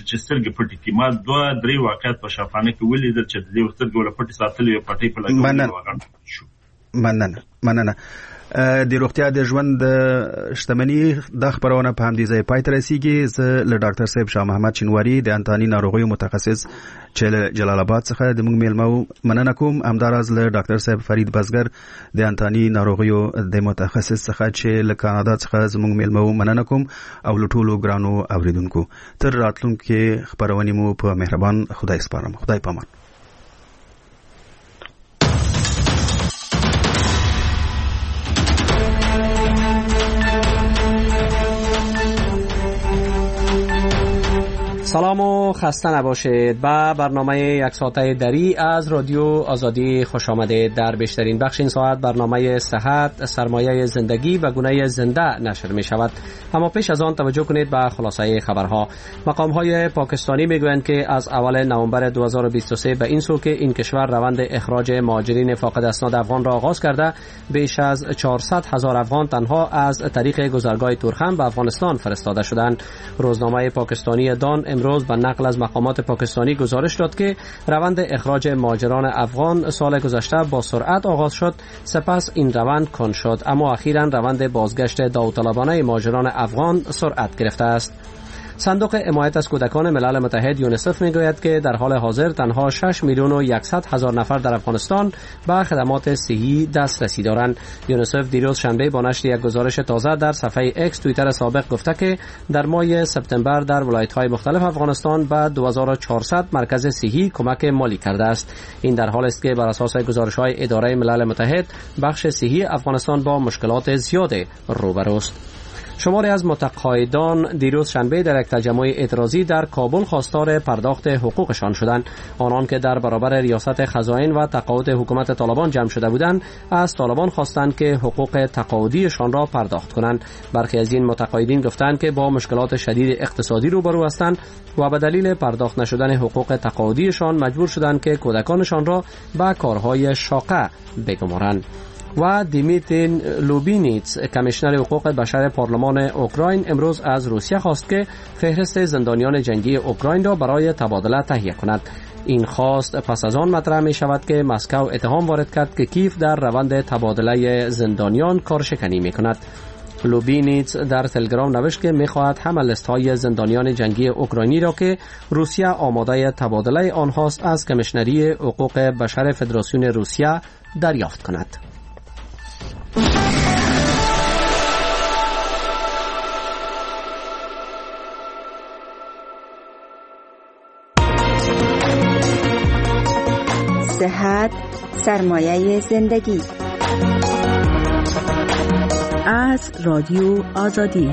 چې سترګې پټې کړي. ما 2-3 واقعات په شفانه کې ولیدل چې د دې سترګې ولا پټې ساتلې پټې په لګولو. مننه. د روغتیا د ژوند شتمنۍ د خبرونه په هم دي ځای پای ته رسیږي. زه له ډاکټر صاحب شاه محمد چنواری د انتاني ناروغیو متخصص چې جلال آباد څخه د موږ میلمه مننه کوم. همداراز له ډاکټر صاحب فرید بزګر د انتاني ناروغیو د متخصص څخه چې له کاناډا څخه زموږ میلمه مننه کوم او له ټولو ګرانو اوریدونکو. تر راتلونکي خبرونه مو په مهربان خدای سپارم. خدای پامان. سلام و خسته نباشید. به برنامه یک ساعته دری از رادیو آزادی خوش آمدید. در بیشترین بخش این ساعت برنامه صحت، سرمایه زندگی و گونه زنده نشر می شود. اما پیش از آن توجه کنید به خلاصه خبرها. مقام های پاکستانی می گویند که از اول نوامبر 2023 به این سو که این کشور روند اخراج مهاجرین فاقد اسناد افغان را آغاز کرده، بیش از 400,000 افغان تنها از طریق گذرگاه تورخم به افغانستان فرستاده شدند. روزنامه پاکستانی دان امروز به نقل از مقامات پاکستانی گزارش داد که روند اخراج مهاجران افغان سال گذشته با سرعت آغاز شد، سپس این روند کند شد، اما اخیراً روند بازگشت داوطلبانه مهاجران افغان سرعت گرفته است. صندوق حمایت از کودکان ملل متحد یونیسف میگوید که در حال حاضر تنها 6,100,000 نفر در افغانستان به خدمات صحی دسترسی دارند. یونیسف دیروز شنبه با نشر یک گزارش تازه در صفحه اکس توییتر سابق گفته که در ماه سپتامبر در ولایت‌های مختلف افغانستان به 2400 مرکز صحی کمک مالی کرده است. این در حالی است که بر اساس گزارش‌های اداره ملل متحد بخش صحی افغانستان با مشکلات زیاد روبروست. شماری از متقاعدان دیروز شنبه در یک تجمع اعتراضی در کابل خواستار پرداخت حقوقشان شدند. آنان که در برابر ریاست خزائن و تقاعد حکومت طالبان جمع شده بودند، از طالبان خواستند که حقوق تقاعدیشان را پرداخت کنند. برخی از این متقاعدین گفتند که با مشکلات شدید اقتصادی روبرو هستند و به دلیل پرداخت نشدن حقوق تقاعدیشان مجبور شدند که کودکانشان را به کارهای شاقه بگمارند. و دیمیتر لوبینیتس کمیشنر حقوق بشر پارلمان اوکراین امروز از روسیه خواست که فهرست زندانیان جنگی اوکراین را برای تبادله تهیه کند. این خواست پس از آن مطرح می شود که مسکو اتهام وارد کرد که کیف در روند تبادله زندانیان کارشکنی می کند. لوبینیتس در تلگرام نوشت که می خواهد همه لیست های زندانیان جنگی اوکراینی را که روسیه آماده تبادله آنهاست از کمیشنری حقوق بشر فدراسیون روسیه دریافت کند. صحت، سرمایه زندگی. از رادیو آزادی.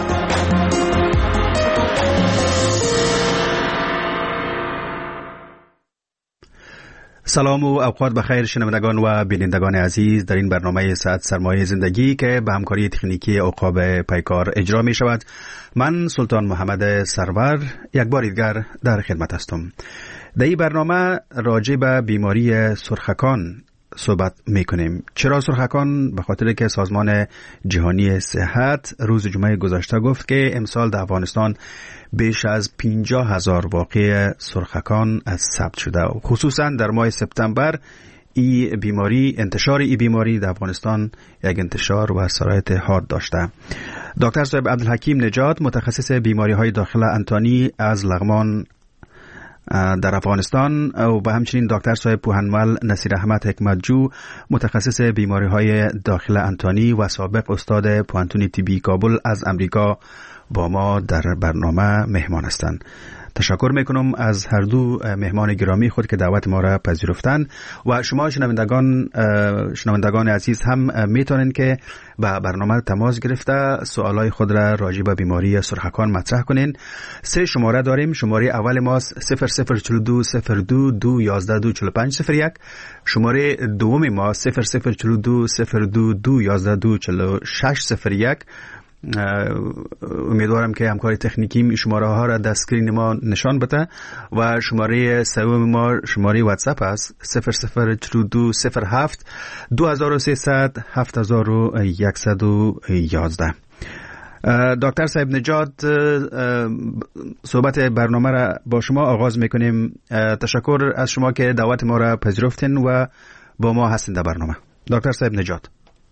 سلام و اوقات بخیر شنوندگان و بینندگان عزیز. در این برنامه صحت سرمایه زندگی که به همکاری تکنیکی عقاب پیکار اجرا می شود، من سلطان محمد سرور یک بار دیگر در خدمت هستم. در این برنامه راجع به بیماری سرخکان صحبت میکنیم. چرا سرخکان؟ به خاطر که سازمان جهانی صحت روز جمعه گذشته گفت که امسال در افغانستان بیش از 50,000 واقع سرخکان ثبت شده. خصوصا در ماه سپتامبر انتشار ای بیماری در افغانستان یک انتشار و سرایت حاد داشته. دکتر صاحب عبدالحکیم نجات متخصص بیماری های داخل انتانی از لغمان در افغانستان و به همچنین دکتر صاحب پوهنمل نصیر احمد حکمتجو متخصص بیماری های داخل انتانی و سابق استاد پوهنتون طبی کابل از امریکا با ما در برنامه مهمان هستند. تشکر میکنم از هر دو مهمان گرامی خود که دعوت ما را پذیرفتند و شما شنوندگان عزیز هم میتونین که با برنامه تماس گرفته سوالای خود را راجع به بیماری سرخکان مطرح کنین. 3 شماره داریم. شماره اول ما 0042 02 211 24501. شماره دوم ما 0042 02 211 24601. امیدوارم که همکار تکنیکی شماره ها را در اسکرین ما نشان بده و شماره سوم ما شماره واتساپ است 0042 07 2300 7111. دکتر صاحب نجات، صحبت برنامه را با شما آغاز میکنیم. تشکر از شما که دعوت ما را پذیرفتین و با ما هستین در برنامه. دکتر صاحب نجات.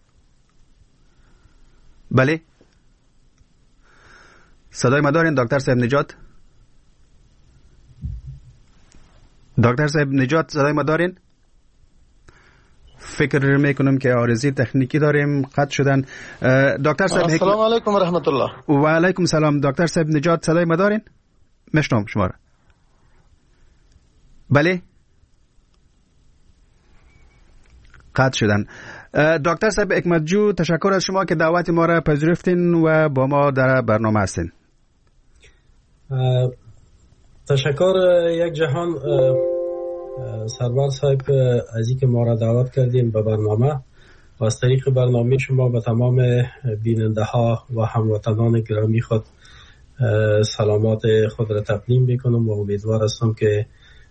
بله، صدای ما دارین دکتر صاحب نجات؟ دکتر صاحب نجات صدای ما دارین؟ فکر میکنم که عارضی تکنیکی داریم، قطع شدن. دکتر صاحب السلام علیکم و رحمت الله. و علیکم سلام. دکتر صاحب نجات صدای ما دارین؟ میشنوم شما را. بله، قطع شدن. دکتر صاحب حکمتجو، تشکر از شما که دعوت ما را پذیرفتین و با ما در برنامه هستین. تشکر یک جهان سرور صاحب از اینکه ما را دعوت کردیم به برنامه و از طریق برنامه شما به تمام بیننده ها و هموطنان گرامی خود سلامات خود را تقدیم میکنم و امیدوار هستم که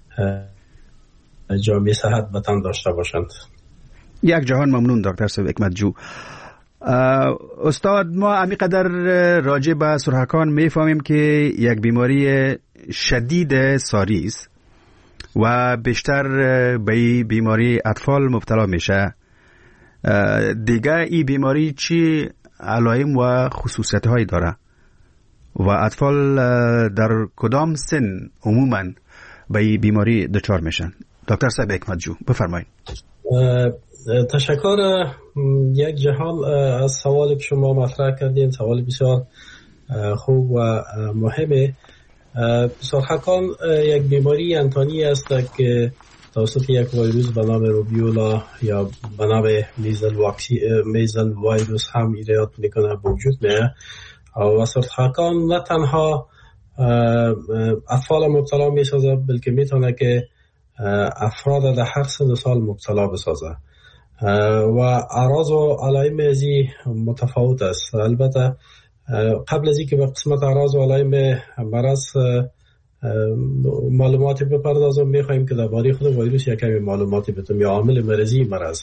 جامعه صحت به تن داشته باشند. یک جهان ممنون دکتر صاحب حکمتجو. استاد، ما همینقدر راجع به سرخکان میفهمیم که یک بیماری شدید ساری است و بیشتر به بیماری اطفال مبتلا میشه. دیگه این بیماری چی علائم و خصوصیت هایی داره و اطفال در کدام سن عموما به این بیماری دچار میشن؟ دکتر صاحب حکمتجو بفرمایید. تشکر یک جهان از سوالی که شما مطرح کردین. سوال بسیار خوب و مهمه. سرخکان یک بیماری انتانی است که توسط یک ویروس به نام روبیولا یا به نام میزل ویروس هم ایجاد میکنه به وجود میاد و سرخکان نه تنها اطفال مبتلا میسازه بلکه میتونه که افراد در هر سن سال مبتلا بسازه و اعراض و علائم ازی متفاوت است. البته قبل از اینکه به قسمت اعراض و علائم مرض معلوماتی بپردازم، میخوایم که درباره خود ویروس یک کمی معلوماتی بدم یا عامل مرضی مرض.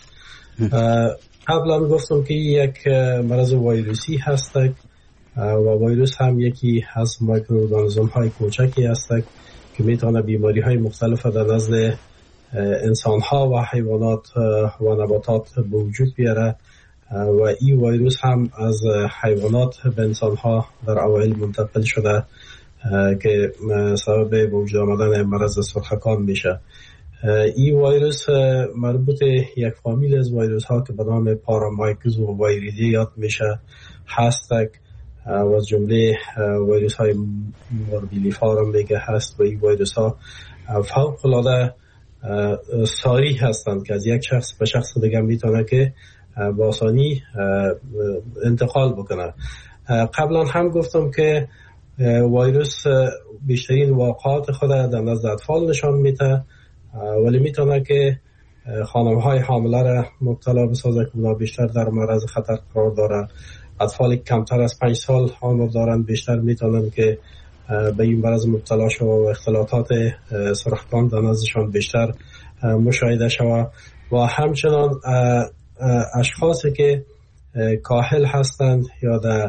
قبلا گفتم که یک مرض ویروسی هست و ویروس هم یکی از مایکروارگانیسم های کوچکی هست که میتونه بیماری های مختلف در نزد انسان ها و حیوانات و نباتات به وجود بیاره و این ویروس هم از حیوانات به انسان ها در اوایل منتقل شده که سبب به وجود آمدن مرض سرخکان میشه. این ویروس مربوط یک فامیل از ویروس ها که به نام پارامایکوزو ویریدی یاد میشه هست و از جمله ویروس های موربیلیفار هم میگه هست و این ویروس ها فوق العاده ساری هستند که از یک شخص به شخص دیگه میتونه که با آسانی انتقال بکنه. قبلا هم گفتم که ویروس بیشترین واقعات خود در نزد اطفال نشان میده ولی میتونه که خانم های حامله را مبتلا بسازه که اونا بیشتر در معرض خطر قرار داره. اطفال کمتر از 5 سال عمر دارند بیشتر میتونن که به این مرض مبتلا شوند و اختلاطات سرخکان در نزدشان بیشتر مشاهده شود و همچنان اشخاصی که کاهل هستند یا در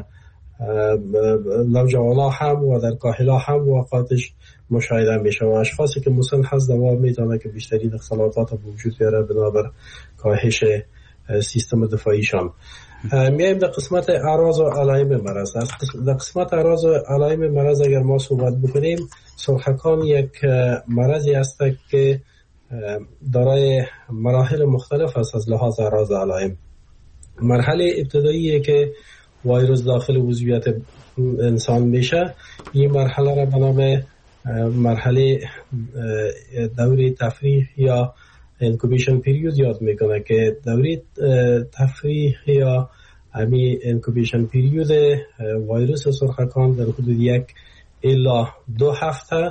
نوجوانا هم و در کاهلا هم واقعاتش مشاهده میشه و اشخاصی که مسن هست دوا میتونه که بیشترین اختلاطات به وجود بیاره بنابر کاهش سیستم دفاعیشان. میایم در قسمت اعراض و علائم مرض. در قسمت اعراض و علائم مرض اگر ما صحبت بکنیم، سرخکان یک مرضی است که دارای مراحل مختلف است از لحاظ اعراض و علائم. مرحله ابتداییه که ویروس داخل عضویت انسان میشه، این مرحله را به نام مرحله دوره تفریح یا انکوبیشن پیریود یاد میکنه که دوره تفریح یا همی انکوبیشن پیریود ویروس سرخکان در حدود 1 الی 2 هفته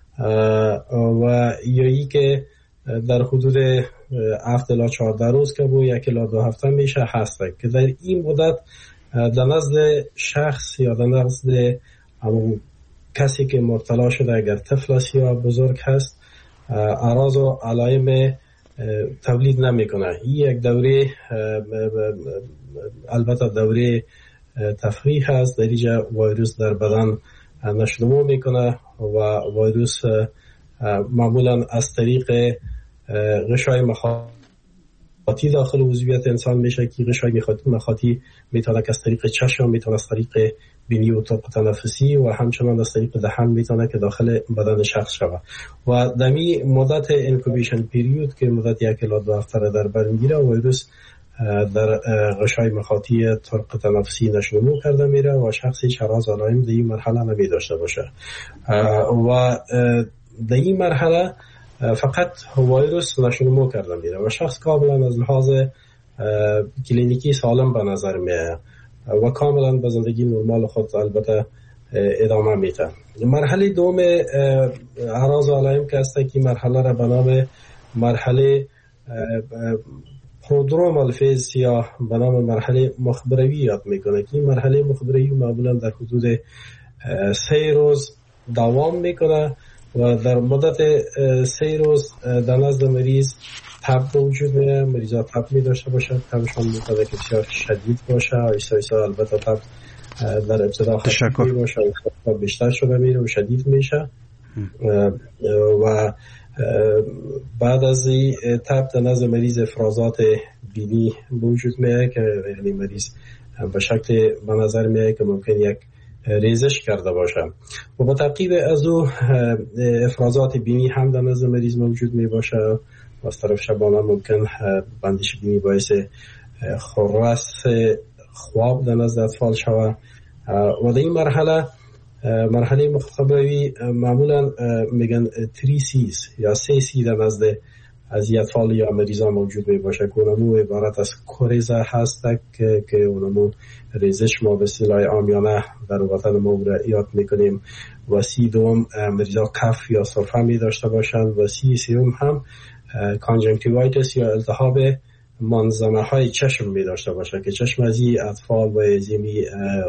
و یایی که در حدود 7 الی 14 روز که بو 1 الی 2 هفته میشه هست که در این مدت در نزد شخص یا در نزد کسی که مبتلا شده اگر طفل است یا بزرگ هست اعراض و علائم تولید نمیکنه. این یک دوره البته دوره تفریح است. در اینجا ویروس در بدن نشو میکنه و ویروس معمولا از طریق غشای مخاطی داخل عضویت انسان میشه که غشای مخاطی میتونه از طریق چشم، میتونه از طریق بینی و طرق تنفسی و همچنان از طریق دهان میتونه که داخل بدن شخص شود و دمی مدت اینکوبیشن پیریود که مدت 1 الی 2 هفته در بر میگیره ویروس در غشای مخاطی طرق تنفسی نشو کرده میره و شخصی شراز علائم در این مرحله نمی داشته باشه و در این مرحله فقط ویروس نشو کرده میره و شخص کاملا از لحاظ کلینیکی سالم به نظر میاد و کاملا به زندگی نرمال خود البته ادامه میده. مرحله دوم اعراض و علائم که هست که مرحله را به نام مرحله پرودرومال فیز یا به نام مرحله مخبروی یاد میکنه که این مرحله مخبروی معمولا در حدود 3 روز دوام میکنه و در مدت 3 روز در نزد مریض تب به وجود میاد. مریضا تب می داشته باشه، تبشان میتونه که بسیار شدید باشه، ایسا البته تب در ابتدا خفیف باشه و بیشتر شده میره و شدید میشه و بعد از این تب در نزد مریض افرازات بینی به وجود میاد که یعنی مریض به شکل به نظر میاد که ممکن یک ریزش کرده باشه و با تعقیب از او افرازات بینی هم در نزد مریض موجود می باشه و از طرف شبانه ممکن بندش بینی باعث خرس خواب در نزد اطفال شود و در این مرحله مخبروی معمولا میگن 3 C's یا 3 C در نزد از اطفال یا مریضان موجود می باشه که اونمو عبارت از کوریزا هست که اونمو ریزش ما به سلای عامیانه در وطن ما یاد میکنیم و سی دوم مریضا کف یا سرفه می داشته باشند و سی سوم هم کانجنکتیوایتس یا التهاب منظمه های چشم می داشته باشه که چشم از این اطفال و از این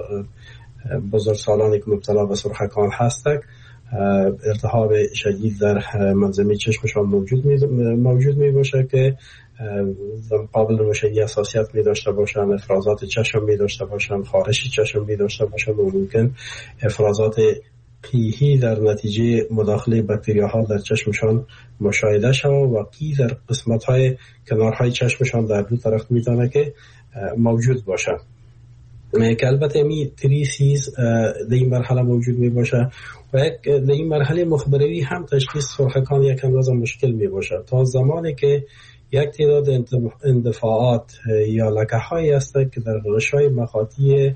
بزرگسالانی که مبتلا به سرخکان هستند التهاب شدید در منظمه چشمشان موجود می باشه که قابل روشنی حساسیت می داشته باشن، افرازات چشم می داشته باشن، خارش چشم می داشته باشن و ممکن افرازات قیحی در نتیجه مداخله باکتریاها در چشمشان مشاهده شود و قی در قسمت‌های کنارهای چشمشان در دو طرف میتونه که موجود باشه که البته می 3 C's در این مرحله موجود می باشه و در این مرحله مخبروی هم تشخیص سرخکان یک اندازه مشکل می باشه تا زمانی که یک تعداد اندفاعات یا لکه هایی هست که در غشای مخاطی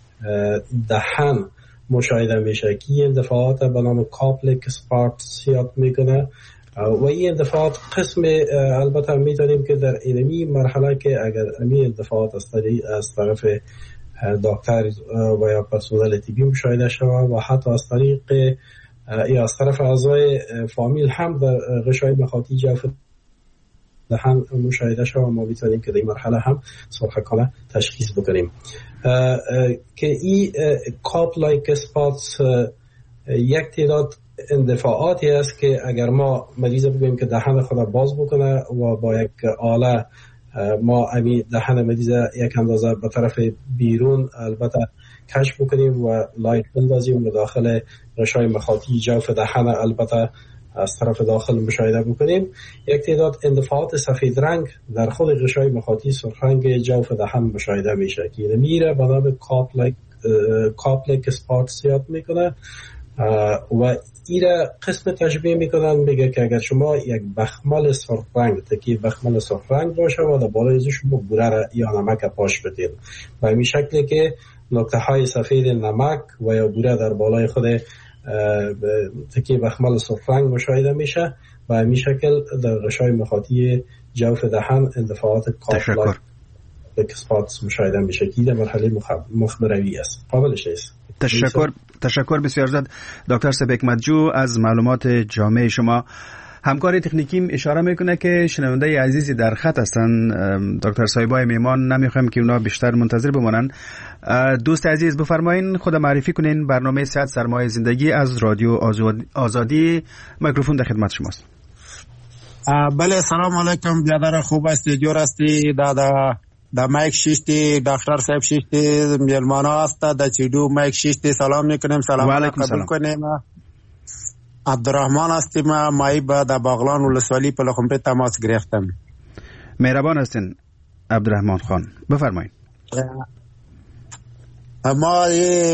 دهن مشاهده میشه که این اندفاعات به نام کاپلک سپارتس یاد میکنه و این اندفاعات قسم البته میتونیم که در اینمی مرحله که اگر این اندفاعات از طرف دکتر و یا پرسنل طبی مشاهده شود و حتی از طریق یا از طرف اعضای فامیل هم در غشای مخاطی جوف دهن مشاهده شود و ما میتونیم که در این مرحله هم سرخکانه تشخیص بکنیم که این کاپ لایک اسپاتس یک تعداد اندفاعاتی است که اگر ما مریض بگوییم که دهن خود باز بکنه و با یک آله ما امی دهن مریض یک اندازه به طرف بیرون البته کشف بکنیم و لایت بندازیم و داخل غشای مخاطی جوف دهن البته از طرف داخل مشاهده بکنیم یک تعداد اندفاعات سفید رنگ در خود غشای مخاطی سرخ رنگ جوف دهن مشاهده میشه که میره به نام کاپلک اسپاتس یاد میکنه و ایره قسم تشبیه میکنن میگه که اگر شما یک بخمل سرخ رنگ تکی بخمل سرخ رنگ باشه و در بالای ازش شما بوره یا نمک پاش بدید و این شکلی که نقطه های سفید نمک و یا بوره در بالای خود تکی بخمل سرخ رنگ مشاهده میشه و این شکل در غشای مخاطی جوف دهن اندفاعات کاپلک اسپاتس مشاهده میشه که در مرحله مخبروی است. قابلش است. تشکر بسیار زیاد دکتر سبک مدجو از معلومات جامع شما. همکار تکنیکیم اشاره میکنه که شنونده عزیزی در خط هستن دکتر صاحبای میمان، نمیخوایم که اونا بیشتر منتظر بمونن. دوست عزیز بفرمایین خود معرفی کنین، برنامه صحت سرمایه زندگی از رادیو آزادی، میکروفون در خدمت شماست. بله سلام علیکم برادر، خوب هستی؟ جور هستی؟ دادا در مایک شیشتی دکتر صاحب شیشتی میلمانا هست در چیدو مایک شیشتی سلام میکنیم. سلام قبول کنیم. عبدالرحمن هستیم. مایی با در باغلان ولسوالی پلخمپه تماس گرفتم. مهربان هستین عبدالرحمن خان، بفرمایید. ما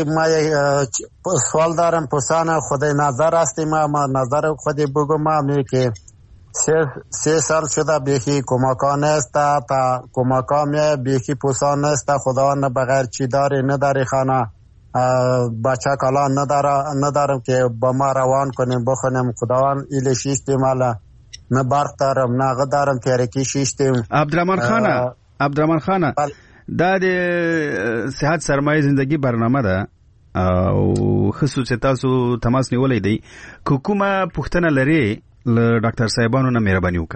سوال دارم پسان خود نظر هستیم. ما نظر خودی بگم می که 3 سال شده بیخی کمکان است تا کمکان می بیخی پسان است. خداوند بغیر چی داری نداری خانه بچه کلان ندارم که با ما روان کنیم بخونیم. خداوند ایل شیشتیم حالا نه برق دارم نه غد دارم تیرکی شیشتیم. عبدالرحمن خانه دا د صحت سرمایه زندگی برنامه ده او خصوصي تاسو تماس نیولې دی کومه پوښتنه لري ل ډاکټر صاحبانو نه مهرباني وکړه.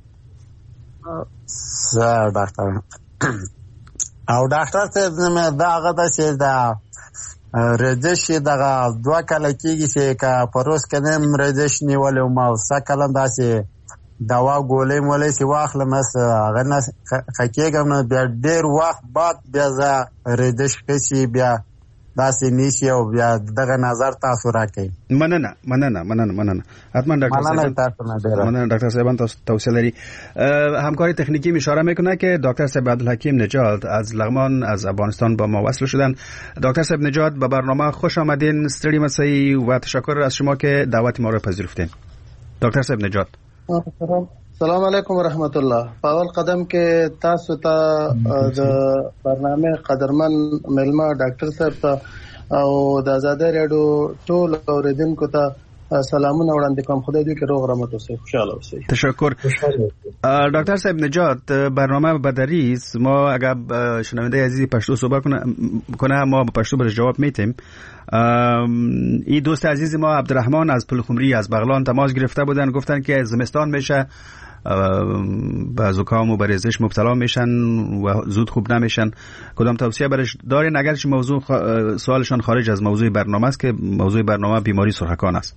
سر ډاکټر او ډاکټر ته دا غدا چې دا رجش دغه 2 کال کېږي چې کا پروس کنم رجش نیولې ما سکلم داسې دوا ګولې مولې چې واخلم هغه نه خکېږم نو بیا ډېر وخت بعد بیا زه رجش کشي بیا داسې نیشي او بیا دغه نظر تاسو راکړئ. مننه حتما ډاکټر صاحبان تاسو توصیه لري. همکاری تکنیکی اشاره میکنه که دکتر صاحب عبدالحکیم نجات از لغمان از افغانستان با ما وصل شدن. دکتر صاحب نجات به برنامه خوش آمدین. استری مسایی و تشکر از شما که دعوت ما را پذیرفتین. دکتر صاحب نجات سلام علیکم و رحمت الله. په اول قدم کې تاسو ته د برنامه قدرمن ملما ډاکټر صاحب ته او د آزادۍ رادیو ټول اوریدونکو ته سلامونه وړاندې کوم. خدای دې کې روغ رحمت اوسئ، خوشاله اوسئ. تشکر. دکتر صاحب نجات برنامه بدری است. ما اگر شنونده عزیزی پشتو صحبت کنه ما با پشتو برش جواب میتیم. این دوست عزیز ما عبدالرحمن از پلخمری از بغلان تماس گرفته بودن، گفتن که زمستان میشه به زکام و بریزش مبتلا میشن و زود خوب نمیشن. کدام توصیه برش دارین اگرچه موضوع سوالشان خارج از موضوع برنامه است که موضوع برنامه بیماری سرخکان است؟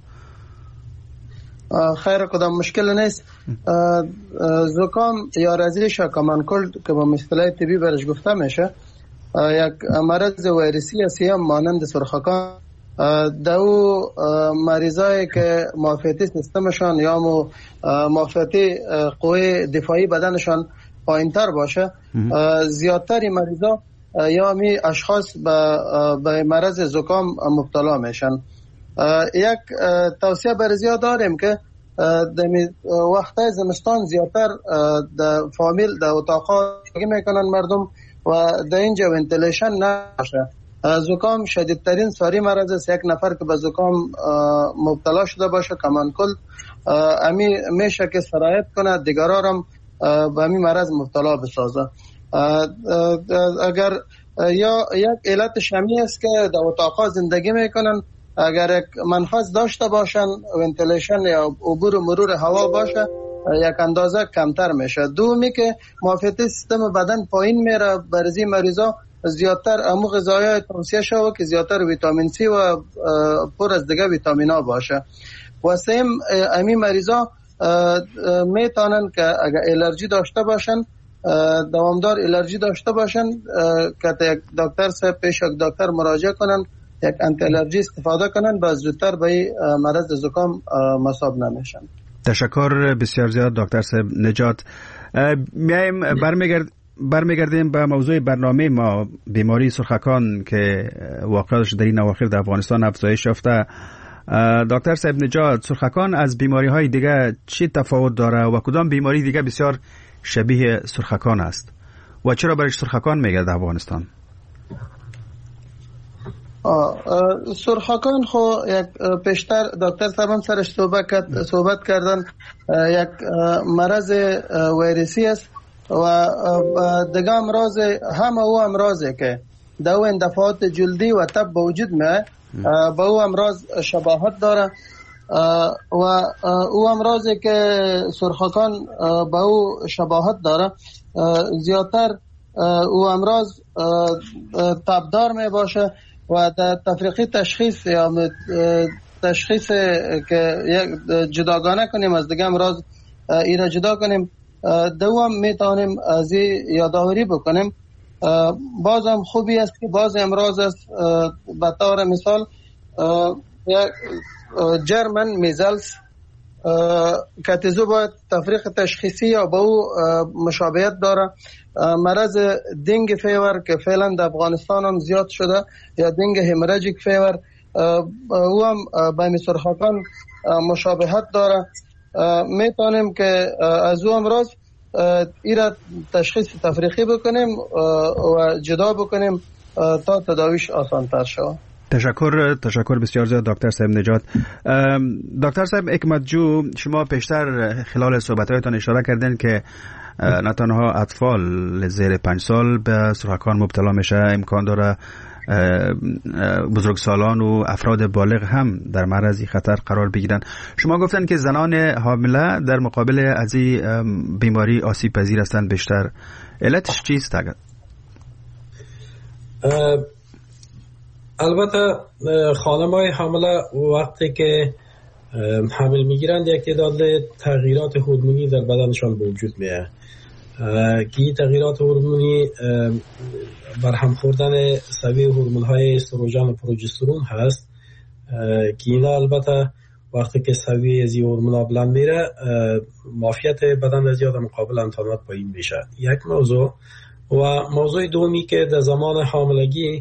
خیر، کدام مشکل نیست. زکام یا رزش کامنکولد که با اصطلاح طبی برش گفته میشه یک مرض ویروسی است مانند سرخکان. دو مریضایی که معافیتی سیستمشان یا معافیتی قوه دفاعی بدنشان پایینتر باشه، زیادتری مریضا یا می اشخاص به مرض زکام مبتلا میشن. یک توصیه برزیا داریم که در وقت زمستان زیادتر در فامیل در اتاقا میکنن مردم و در اینجا ونتیلیشن نشه. زکام شدیدترین ساری مرض است. یک نفر که به زکام مبتلا شده باشه کمانکولد امی میشه که سرایت کنه دیگران هم به امی مرض مبتلا بسازه. اگر یا یک علت شمی است که در اتاقا زندگی میکنن، اگر یک منفذ داشته باشن ونتیلیشن یا عبور و مرور هوا باشه یک اندازه کمتر میشه. دومی که معافیت سیستم بدن پایین میره، برزی مریضا زیادتر امو غذایای توصیه شده که زیادتر ویتامین سی و پر از دیگه ویتامینا باشه. و سیم امی مریضا میتونن که اگر الرژی داشته باشن، دوامدار الرژی داشته باشن که یک دکتر صاحب پیش یک دکتر مراجعه کنن، یک انتی الرژی استفاده کنن و زودتر به مرض زکام مصاب نمیشن. تشکر بسیار زیاد دکتر صاحب نجات. میایم برمیگردیم به موضوع برنامه ما، بیماری سرخکان که واقعش در این اواخر در افغانستان افزایش یافته. دکتر صاحب نجات، سرخکان از بیماری های دیگه چی تفاوت داره و کدام بیماری دیگه بسیار شبیه سرخکان است و چرا برش سرخکان میگه در افغانستان؟ سرخکان خو یک پیشتر دکتر صاحب سرش صحبت کردن، یک مرض ویروسی است و دیگه امراض همه او امراضه که دو اندفاعات جلدی و تب به وجود میه با او امراض شباهت داره و او امراضی که سرخکان با او شباهت داره زیادتر او امراض تبدار می باشه و در تفریقی تشخیص یا تشخیص که جداگانه کنیم از دیگه امراض ایره جدا کنیم دوم میتونیم از یادآوری بکنیم. بازم خوبی است که باز امروز است به طور مثال جرمن میزلز کاتیزو باید تفریق تشخیصی یا با او مشابهت داره. مرض دنگ فیور که فعلا در افغانستان هم زیاد شده یا دنگ همراجیک فیور او هم به میسرخاکان مشابهت داره. میتونیم که از او امروز ایراد تشخیص تفریقی بکنیم و جدا بکنیم تا تداویش آسان تر شود. تشکر بسیار زیاد دکتر صاحب نجات. دکتر صاحب حکمتجو، شما پیشتر خلال صحبت‌هایتان اشاره کردین که نه تنها اطفال زیر 5 سال به سرخکان مبتلا میشه، امکان داره بزرگسالان و افراد بالغ هم در معرض خطر قرار بگیرن. شما گفتن که زنان حامله در مقابل از این بیماری آسیب پذیر هستند بیشتر. علتش چیست اگر؟ البته خانم‌های حامله وقتی که حمل میگیرند یک تعداد تغییرات هورمونی در بدنشان به وجود میاد که این تغییرات هورمونی برهم خوردن سویه هورمون‌های استروژن و پروژسترون هست که اینا البته وقتی که سویه از این هورمون‌ها بلند میره معافیت بدن از یاد مقابل انتانات پایین میشه. یک موضوع. و موضوع دومی که در زمان حاملگی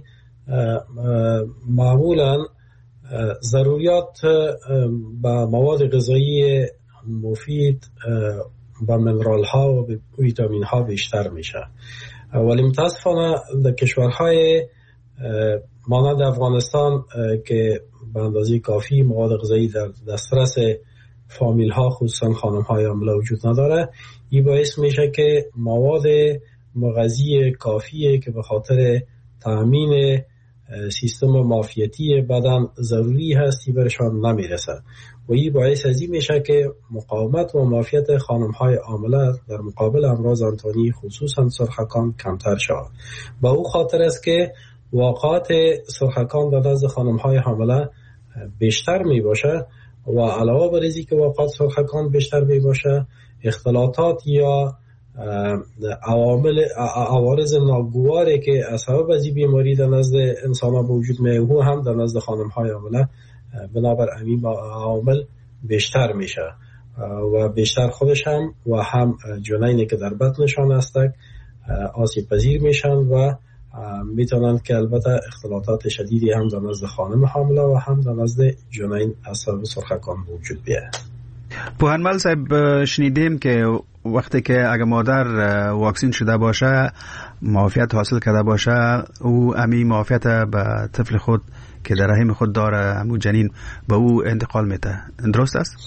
معمولا ضروریات با مواد غذایی مفید با منرال ها و ویتامین ها بیشتر میشه، ولی متاسفانه در کشورهای مانند افغانستان که به اندازه کافی مواد غذایی در دسترس فامیل ها خصوصا خانم های حامله وجود نداره، این باعث میشه که مواد مغذی کافیه که به خاطر تامین سیستم معافیتی بدن ضروری هستی برشان نمیرسه و این باعث از این میشه که مقاومت و معافیت خانم‌های حامله در مقابل امراض انتانی خصوصا سرخکان کمتر شود. با او خاطر است که واقعات سرخکان در نزد خانم‌های حامله بیشتر می باشه و علاوه بر اینکه که واقعات سرخکان بیشتر می باشه، اختلاطات یا عوارض ناگواری که از سبب از این بیماری در نزد انسان‌ها به وجود میاد او هم در نزد خانم‌های حامله بنابر همین عوامل بیشتر میشه و بیشتر خودش هم و هم جنینی که در بطنشان هستند آسیب پذیر میشن و میتونند که البته اختلاطات شدیدی هم در نزد خانم حامله و هم در نزد جنین از سبب سرخکان به وجود بیاد. پوهنمل صاحب، شنیدیم که وقتی که اگر مادر واکسین شده باشه، معافیت حاصل کرده باشه، او امی معافیت به طفل خود که در رحم خود داره، همون جنین، به او انتقال میده. درست است؟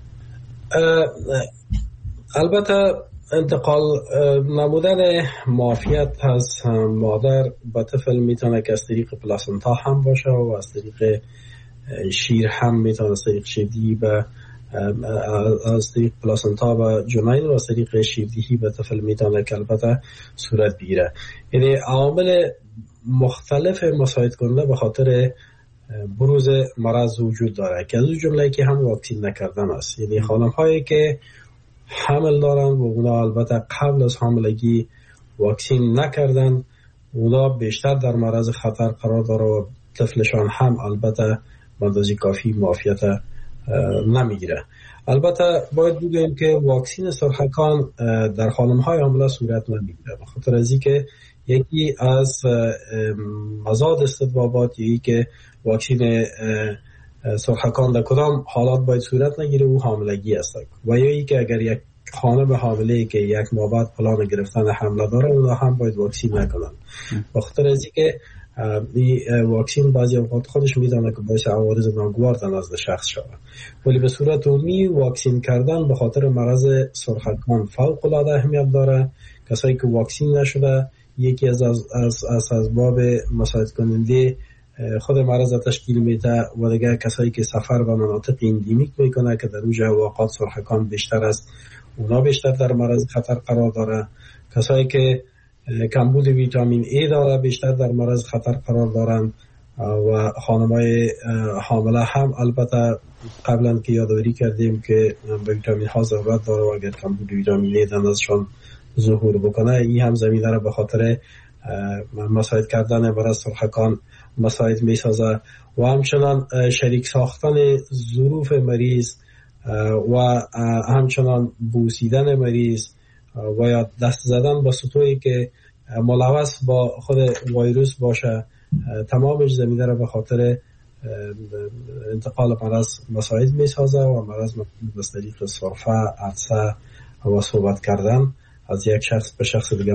البته انتقال نمودن معافیت از مادر به طفل میتونه که از طریق پلاسنتا هم باشه و از طریق شیر هم میتونه، از طریق شیردهی به از طریق پلاسنتا و جنین و از طریق شیردهی به طفل میتونه که البته صورت بگیره. یعنی عوامل مختلف مساعد کننده به خاطر بروز مرض وجود داره که از اون جمله که هم واکسین نکردن است. یعنی خانم هایی که حمل دارن و اونا البته قبل از حاملگی واکسین نکردن، اونا بیشتر در معرض خطر قرار داره و طفلشان هم البته به اندازه کافی معافیت نمیگیره. البته باید بگویم که واکسین سرخکان در خانم‌های حامله صورت نمیگیره به خاطر از اینکه یکی از مزاد استطبابات یکی که واکسین سرخکان در کدام حالات باید صورت نگیره و حاملگی است و یکی که اگر یک خانم حامله که یک ماه بعد پلان گرفتن حمله داره اونا هم باید واکسین نکنن به خاطر از اینکه واکسین بعضی اوقات خودش میدونه که باعث عوارض ناگوار در نزد شخص شود، ولی به صورت عمومی واکسین کردن به خاطر مرض سرخکان فوق العاده اهمیت داره. کسایی که واکسین نشده یکی از اسباب مساعد کننده خود مرض تشکیل میده و دیگه کسایی که سفر به مناطق اندیمیک میکنه که در اونجا واقعات سرخکان بیشتر است، اونا بیشتر در مرض خطر قرار داره. کسایی که کمبود ویتامین ای داره بیشتر در مرض خطر قرار دارن و خانمای حامله هم البته قبلا که یادآوری کردیم که به ویتامین ها ضرورت داره و اگر کمبود ویتامین در ازشان ظهور بکنه، این هم زمینه را به خاطر مساعد کردن برای سرخکان مساعد می سازه و همچنان شریک ساختن ظروف مریض و همچنان بوسیدن مریض و یا دست زدن با سطوحی که ملوث با خود ویروس باشه، تمامش زمینه را به خاطر انتقال مرض مساعد می سازه و مرض از طریق سرفه، عطسه و صحبت کردن از یک شخص به شخص دیگه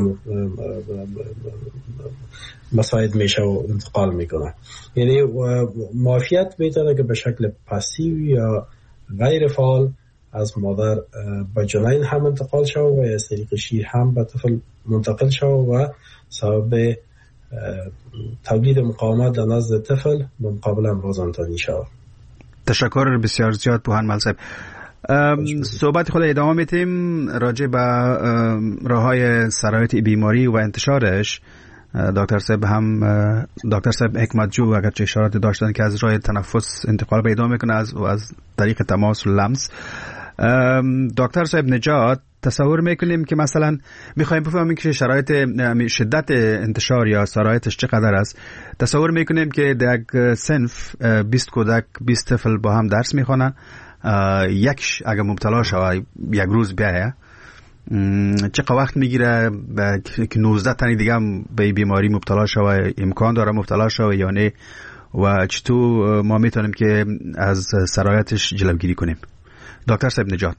مساعد میشه و انتقال میکنه. یعنی معافیت میتونه که به شکل پسیو یا غیر فعال از مادر به جنین هم انتقال شود و از طریق شیر هم به طفل منتقل شود و سبب تولید مقاومت در نزد طفل به مقابل امراض انتانی شود. تشکر بسیار زیاد پوهان مل صاحب. صحبت خود ادامه میتیم راجع به راههای سرایت بیماری و انتشارش. دکتر صاحب حکمت جو اگر چه اشارات داشتن که از راه تنفس انتقال پیدا میکنه از طریق تماس و لمس. دکتر صاحب نجات، تصور میکنیم که مثلا میخوایم بفهمیم که شرایط شدت انتشار یا سرایتش چقدر است. تصور میکنیم که در یک صنف 20 کودک 20 طفل با هم درس میخوانن، یکش اگر مبتلا شود یک روز بیایه چقدر وقت میگیره که 19 تنی دیگه هم به بیماری مبتلا شود؟ امکان داره مبتلا شود یا نه و چطور ما میتونیم که از سرایتش جلوگیری کنیم؟ دکتر صاحب نجات.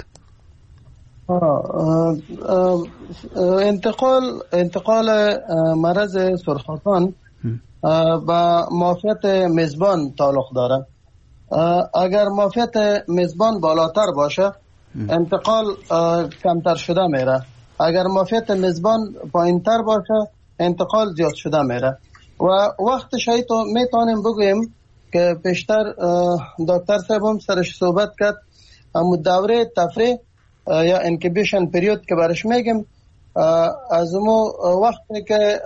انتقال مرض سرخوان با معافیت میزبان تعلق داره. اگر معافیت میزبان بالاتر باشه انتقال کمتر شده میره، اگر معافیت میزبان پایینتر باشه انتقال زیاد شده میره. و وقت شایتو میتونیم بگویم که پیشتر دکتر صاحب هم سرش صحبت کرد، دوره تفریح یا انکیبیشن پریود که برش میگیم، از اون وقتی که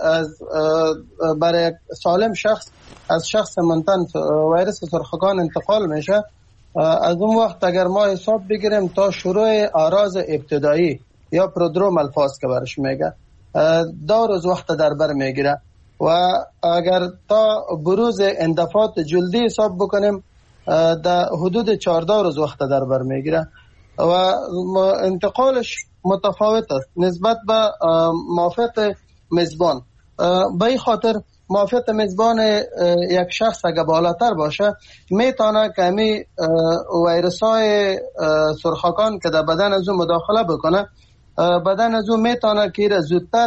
برای سالم شخص از شخص منتن ویروس سرخوان انتقال میشه، از اون وقت اگر ما حساب بگیریم تا شروع اعراض ابتدایی یا پرودرومال فاز که برش میگه 2 روز وقت در بر میگیره و اگر تا بروز اندفاعات جلدی حساب بکنیم در حدود 14 روز وقت در بر میگیره و انتقالش متفاوت است نسبت به معافیت میزبان. به این خاطر معافیت میزبان یک شخص اگر بالاتر باشه میتونه که همی ویروس های سرخوان که در بدن از اون مداخله بکنه، بدن از اون میتونه که ایره زودتر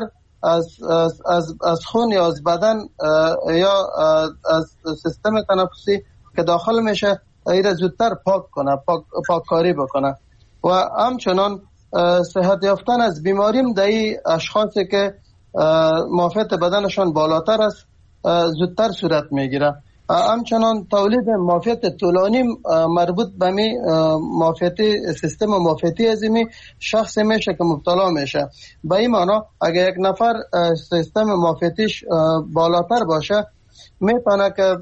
از خون یا از بدن یا از سیستم تنفسی که داخل میشه ایره زودتر پاک کنه، پاککاری بکنه و همچنان صحت یافتن از بیماریم در این اشخاصی که معافیت بدنشان بالاتر است زودتر صورت میگیره. همچنان تولید معافیت طولانی مربوط به معافیتی سیستم معافیتی ازمی شخص میشه که مبتلا میشه. به این معنی اگر یک نفر سیستم معافیتیش بالاتر باشه میتونه که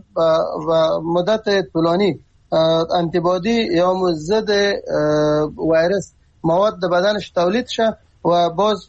مدت طولانی انتیبادی یا ضد ویروس مواد بدنش تولید شه و باز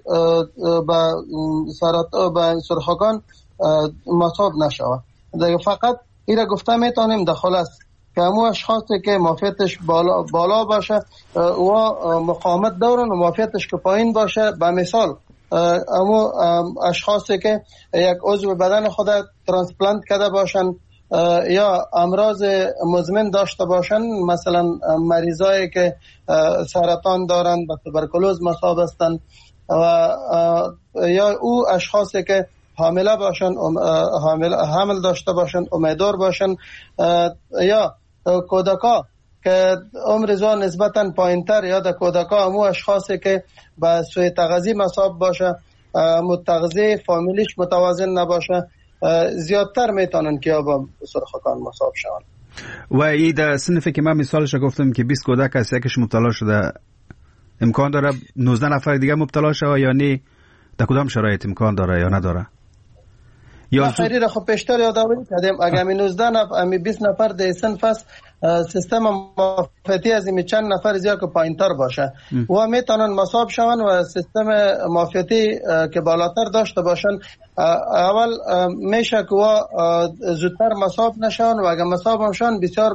به سرخوان مصاب نشود. دیگه فقط ایره گفته میتونیم دخل است که همو اشخاصی که معافیتش بالا باشه و مقاومت دارن و معافیتش که پایین باشه، به مثال همو اشخاصی که یک عضو بدن خود ترانسپلانت کرده باشن یا امراض مزمن داشته باشن، مثلا مریضایی که سرطان دارن، به توبرکلوز مصاب هستن و یا او اشخاصی که حامله باشن، حمل داشته باشن، امیدوار باشن، یا کودکا که عمر زان نسبتا پایینتر، یا در کودکا همو اشخاصی که به سوی تغذیه مصاب باشه، متغذیه فامیلیش متوازن نباشه، زیادتر میتونن که با سرخوان مصاب شون. و این در صنفی که من مثالش گفتم که 20 کودک است یکش مبتلا شده، امکان داره 19 نفر دیگه مبتلا شوه یا نه؟ در کدام شرایط امکان داره یا نداره؟ یا خیلی را خب پیشتر یادآوری کردیم اگر می 19 نفر می 20 نفر در صنف است سیستم معافیتی از این چند نفر زیاد که پایینتر باشه و میتونن مصاب شون و سیستم معافیتی که بالاتر داشته باشن اول میشه که زودتر مصاب نشون و اگر مصاب هم شون بسیار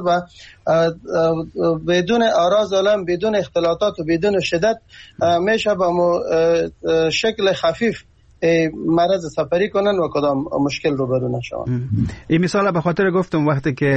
بدون اعراض علم بدون اختلاطات و بدون شدت میشه با شکل خفیف مرض سفری کنن و کدام مشکل رو برو نشون. این مثال به خاطر گفتم وقتی که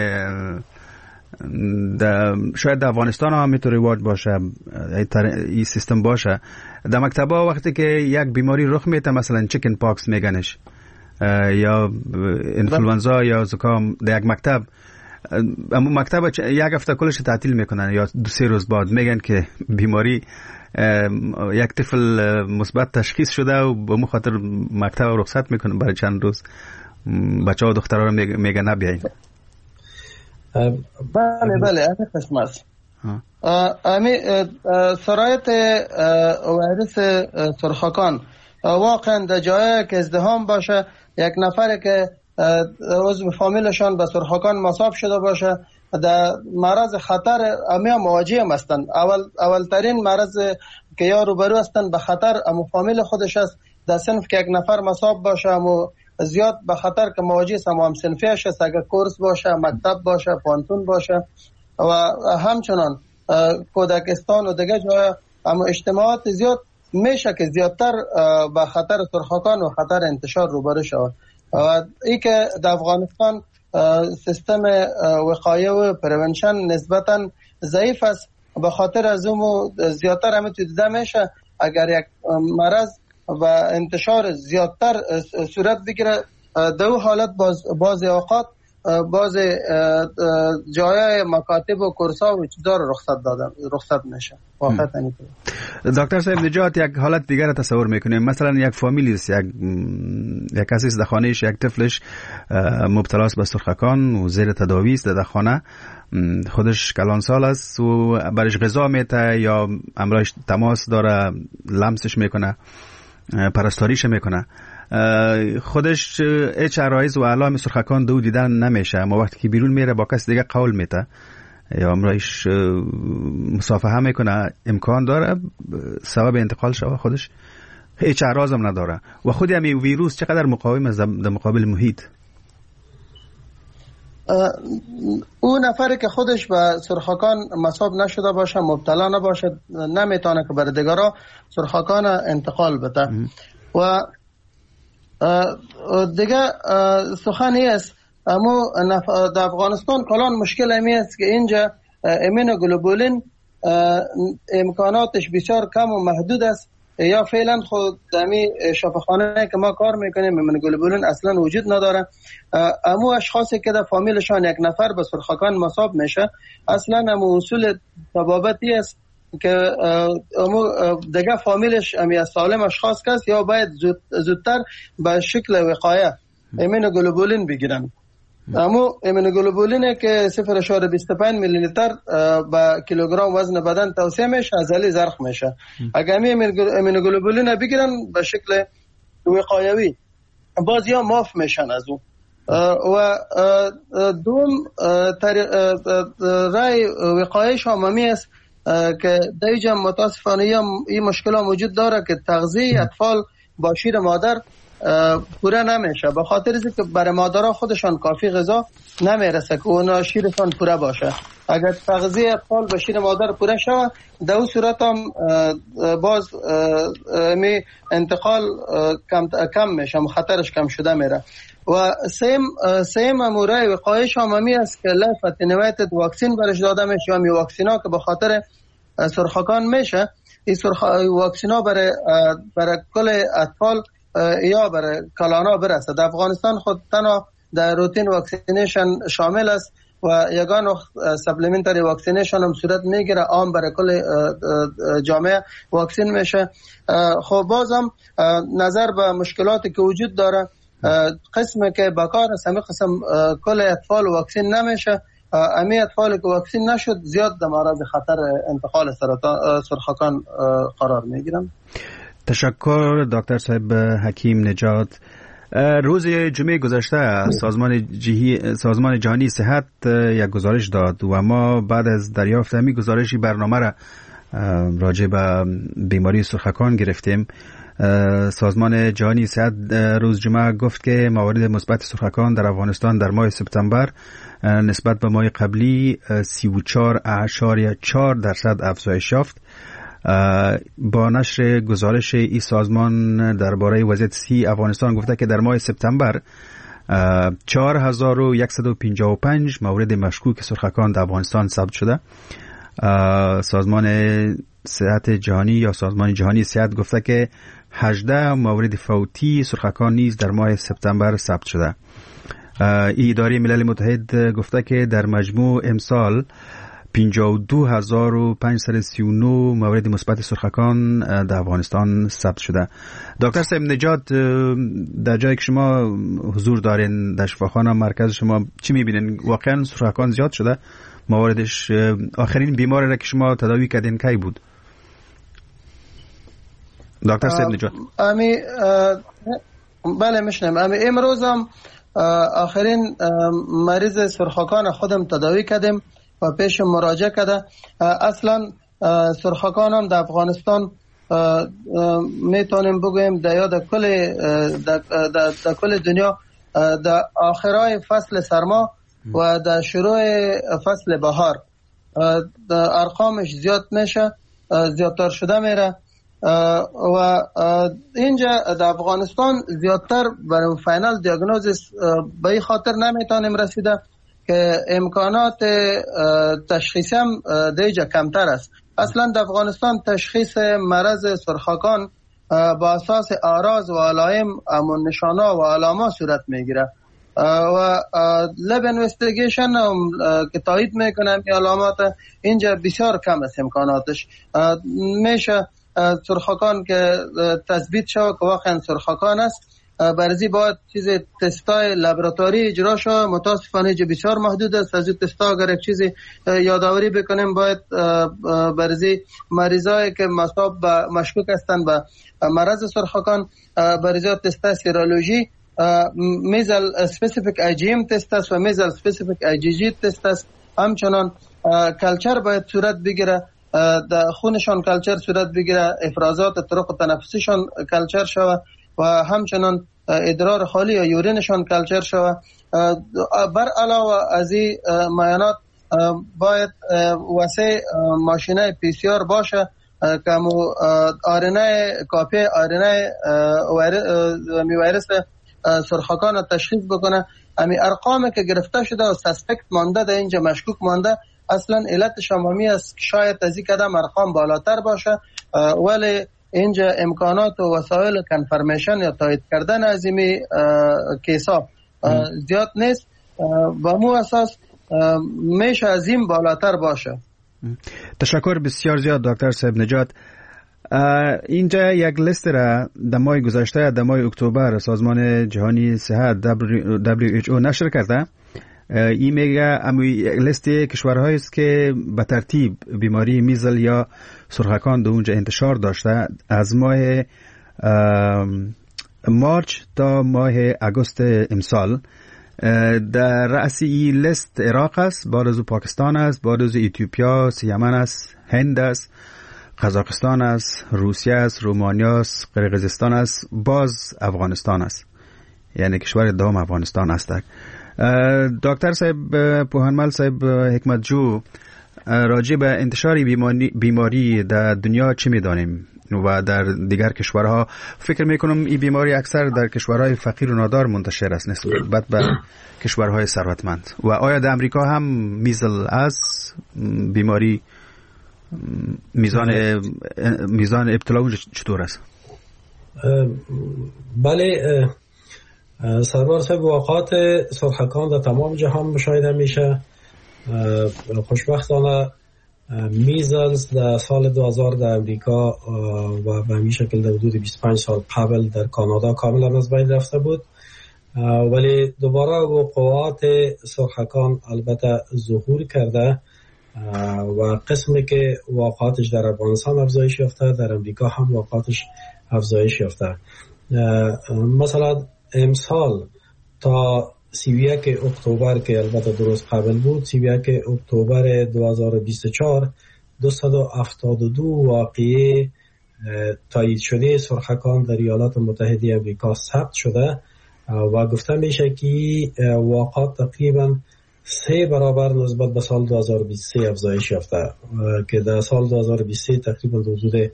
شاید در افغانستان هم میتونه رواج باشه این سیستم باشه در مکتبا وقتی که یک بیماری رخ میده مثلا چیکن پاکس میگنش یا انفلوانزا یا زکام در یک مکتب اما مکتب یک هفته کلش تعطیل میکنن یا 2-3 روز بعد میگن که بیماری یک طفل مثبت تشخیص شده و به مو خاطر مکتب رخصت میکنن برای چند روز بچه‌ها و دخترها میگن نبیاین. بله این قسم است. سرایت ویروس سرخکان واقعا در جایی که ازدحام باشه یک نفر که عضو فامیلشان به سرخکان مصاب شده باشه در مرض خطر همه مواجه هستند. اولترین مرض که یا روبرو هستند به خطر اما فامیل خودش است. در صنف که یک نفر مصاب باشه اما زیاد به خطر که مواجه هم صنفیش است اگر کورس باشه مکتب باشه پانتون باشه و همچنان کودکستان و دیگه جای اما اجتماعات زیاد میشه که زیادتر به خطر سرخکان و خطر انتشار روبرو شود و ای که در افغانستان سیستم وقایه و پرونشن نسبتا ضعیف است به خاطر از اون زیادتر همه دیده میشه اگر یک مرض و انتشار زیادتر صورت بگیره دو حالت باز اوقات باز جای مکاتب و کورس‌ها و چیزا رو رخصت میشه. واقعا اینطوره. دکتر صاحب نجات یک حالت دیگر تصور میکنیم مثلا یک فامیلی است یک کسی است در خانهش یک طفلش مبتلا است به سرخکان و زیر تداوی است در خانه خودش کلان سال است و برش غذا میته یا امرایش تماس داره لمسش میکنه پرستاریش میکنه خودش هیچ عرایض و علائم سرخکان دو دیدن نمیشه اما وقتی که بیرون میره با کس دیگه قول میته یا امرایش مصافحه میکنه امکان داره سبب انتقال شوه خودش هیچ اعراض هم نداره و خود همین ویروس چقدر مقاوم است در مقابل محیط. اون نفری که خودش به سرخکان مصاب نشده باشه مبتلا نباشه نمیتونه که بر دیگران سرخکان انتقال بده و دیگه سخنی است اما در افغانستان کلان مشکل همی است که اینجا ایمونوگلوبولین امکاناتش بسیار کم و محدود است یا فعلا خود دمی شفاخانه که ما کار میکنیم ایمونوگلوبولین اصلا وجود نداره اما اشخاصی که در فامیلشان یک نفر به سرخکان مصاب میشه اصلا اما اصول طبابتی است که دیگه فامیلش امی سالم اشخاص کس یا باید زودتر به شکل وقایه ایمونوگلوبولین بگیرن اما ایمونوگلوبولینه که 0.25 میلی لیتر به کیلوگرم وزن بدن توصیه میشه ازلی زرخ میشه اگر ایمونوگلوبولین بگیرن به شکل وقایوی باز یا معاف میشن از اون و دوم رای وقایش همامی است که دیجا متاسفانه این مشکل موجود داره که تغذیه اطفال با شیر مادر پوره نمیشه به خاطر اینکه برای مادرها خودشان کافی غذا نمیرسه که اونا شیرشان پوره باشه اگر تغذیه اطفال به شیر مادر پوره شود در اون صورت هم باز می انتقال کم میشه خطرش کم شده میره و سیم اموره وقایش همامی است که لایف اتنویتد واکسین برش داده میشه یا می واکسینا که به خاطر سرخکان میشه این واکسینا برای کل اطفال یا برای کلانا برسه در افغانستان خود تنها در روتین واکسینیشن شامل است و یگان وقت سپلیمنتری واکسینیشن هم صورت میگیره عام برای کل جامعه واکسین میشه خب بازم نظر به مشکلاتی که وجود داره قسمی که بکار است همه قسم کل اطفال واکسین نمیشه امی اطفالی که واکسین نشد زیاد در معرض خطر انتقال سرخکان قرار میگیرن. تشکر دکتر صاحب حکیم نجات روز جمعه گذشته سازمان جهانی صحت یک گزارش داد و ما بعد از دریافت همین گزارشی برنامه را راجع به بیماری سرخکان گرفتیم. سازمان جهانی صحت روز جمعه گفت که موارد مثبت سرخکان در افغانستان در ماه سپتامبر نسبت به ماه قبلی 34.4% افزایش یافت. با نشر گزارش این سازمان درباره وضعیت صحی افغانستان گفته که در ماه سپتامبر 4155 مورد مشکوک سرخکان در افغانستان ثبت شده. سازمان صحت جهانی یا سازمان جهانی صحت گفته که 18 مورد فوتی سرخکان نیز در ماه سپتامبر ثبت شده. اداره ملل متحد گفته که در مجموع امسال 52539 مورد مثبت سرخکان در افغانستان ثبت شده. دکتر صاحب نجات، در جایی که شما حضور دارین در شفاخانه مرکز شما چی میبینین؟ واقعا سرخکان زیاد شده؟ مواردش آخرین بیماری را که شما تداوی کردین کی بود؟ دکتر صاحب نجات. بله میشنم. امروز هم آخرین مریض سرخکان خودم تداوی کردیم و پیش مراجعه کرده. اصلا سرخکان هم در افغانستان میتونیم بگویم در کل دنیا در آخرای فصل سرما و در شروع فصل بهار ارقامش زیاد میشه، زیادتر شده میره و اینجا در افغانستان زیادتر برای فاینال دیاگنوزیس به این خاطر نمیتونیم رسیده که امکانات تشخیصی هم دیجا کمتر است. اصلا در افغانستان تشخیص مرض سرخکان با اساس اعراض و علائم و نشانه و علامات صورت میگیره و لب اینوستیگیشن که تایید میکنه این علامات اینجا بسیار کم است امکاناتش. میشه سرخکان که تثبیت شود که واقعا سرخکان است، برزی باید چیز تستای لابراتواری اجرا شود. متاسفانه اینجا بسیار محدود است. از این تستا اگر یک چیزی یادآوری بکنیم باید برزی مریضایی که مشکوک هستند به مرض سرخکان برزی تستا سیرولوژی میزل اسپسیفیک آی جی ام تست است و میزل اسپسیفیک آی جی جی تست است. همچنان کلچر باید صورت بگیره، در خونشان کلچر صورت بگیره، افرازات طرق تنفسیشان کلچر شود و همچنان ادرار خالی یا یورینشان کلچر شود. بر علاوه از این معاینات باید واسه ماشینه پی سی آر باشه که آرنه کاپی آرنه ویروس سرخکان تشخیص بکنه. امی ارقامی که گرفته شده و سسپکت مانده در اینجا مشکوک مانده اصلا علت شمامی است که شاید از این قدم ارقام بالاتر باشه، ولی اینجا امکانات و وسایل کنفرمیشن یا تایید کردن از این کیسا زیاد نیست. با مو اساس میشه از این بالاتر باشه. تشکر بسیار زیاد دکتر صاحب نجات. اینجا یک لیست را در ماه گذشته در ماه اکتبر سازمان جهانی صحت WHO نشر کرده. این میگه لیست کشورهایی است که به ترتیب بیماری میزل یا سرخکان در اونجا انتشار داشته از ماه مارچ تا ماه اگست امسال. در رأس این لیست عراق است، بعد از پاکستان است، بعد از اتیوپیا است، یمن است، هند است، قزاقستان است، روسیه است، رومانیا است، قرقیزستان است، باز افغانستان است. یعنی کشور دوم افغانستان است. دکتر صاحب پوهنمل صاحب حکمت جو، راجع به انتشار بیماری در دنیا چی میدانیم و در دیگر کشورها؟ فکر میکنم این بیماری اکثر در کشورهای فقیر و نادار منتشر است نسبت به کشورهای ثروتمند. و آیا در امریکا هم میزل است بیماری؟ میزان ابتلا اونجا چطور است؟ بله سرور صاحب، واقعات سرخکان در تمام جهان مشاهده میشه. خوشبختانه میزلز در سال 2000 در امریکا و به همین شکل در حدود 25 سال قبل در کانادا کاملا از بین رفته بود، ولی دوباره وقوعات سرخکان البته ظهور کرده و قسمی که واقعاتش در افغانستان افزایش یافته، در امریکا هم واقعاتش افزایش یافته. مثلا امسال تا 31 اکتبر که البته درست قبل بود، 31 اکتبر 2024 272 واقعه تایید شده سرخکان در ایالات متحده آمریکا ثبت شده و گفته میشه که واقعات تقریبا 3 برابر نسبت به سال 2023 افزایش یافته که در سال 2023 تقریبا حدود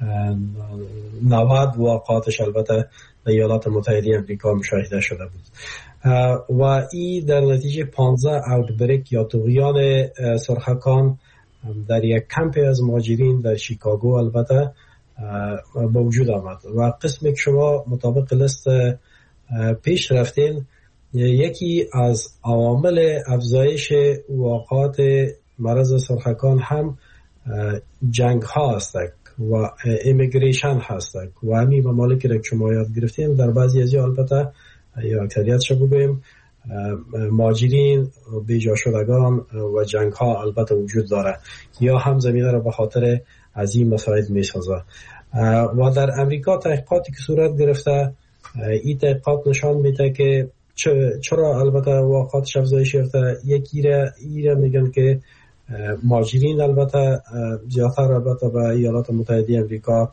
90 واقعاتش البته در ایالات متحده آمریکا مشاهده شده بود و این در نتیجه 15 اوتبریک یا طغیان سرخکان در یک کمپ از مهاجرین در شیکاگو البته به وجود آمد و قسمی که شما مطابق لیست پیش رفتین، یکی از عوامل افزایش واقعات مرض سرخکان هم جنگ ها هستند و امیگریشن هستند و همین ممالکی را که شما یاد گرفتیم در بعضی از البته یا اکثریتش بگویم مهاجرین بیجا شدگان و جنگ ها البته وجود داره یا هم زمینه را به خاطر از این مسائل می سازه و در امریکا تحقیقاتی که صورت گرفته این تحقیقات نشان میده که چرا البته واقعاتش افزایش یافته. یکی را میگن که مهاجرین البته زیادتر البته به ایالات متحده آمریکا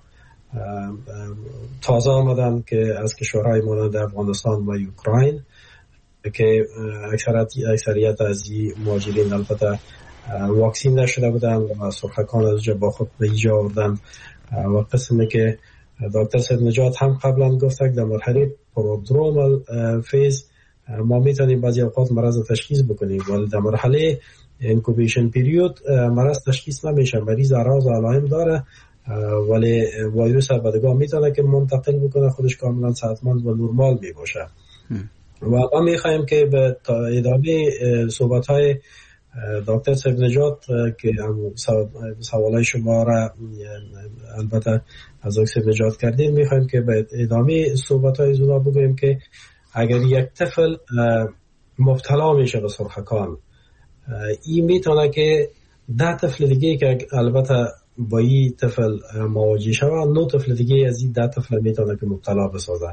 تازه آمدن که از کشورهای مانند افغانستان و اوکراین که اکثریت از این مهاجرین البته واکسین نشده بودن و سرخکان از جا با خود به ایجا آوردن و قسمی که دکتر سید نجات هم قبلا گفته در مرحله پرودرومال فیز ما میتونیم بعضی اوقات مرض تشخیص بکنیم ولی در مرحله انکوبیشن پیریود مرض تشخیص نمیشه. مریض اعراض و علائم داره ولی ویروس بدگاه میتونه که منتقل بکنه، خودش کاملا صحتمند و نرمال می باشه. و ما میخوایم که به ادامه صحبت های دکتر سید نجات که سوالای شما را البته از دکتر سید نجات کردیم، میخوایم که به ادامه صحبت های زونا بگویم که اگر یک طفل مبتلا میشه به سرخکان، این میتونه که 10 طفل دیگه که البته با این طفل مواجه شود 9 طفل دیگه از این 10 طفل میتونه که مبتلا بسازه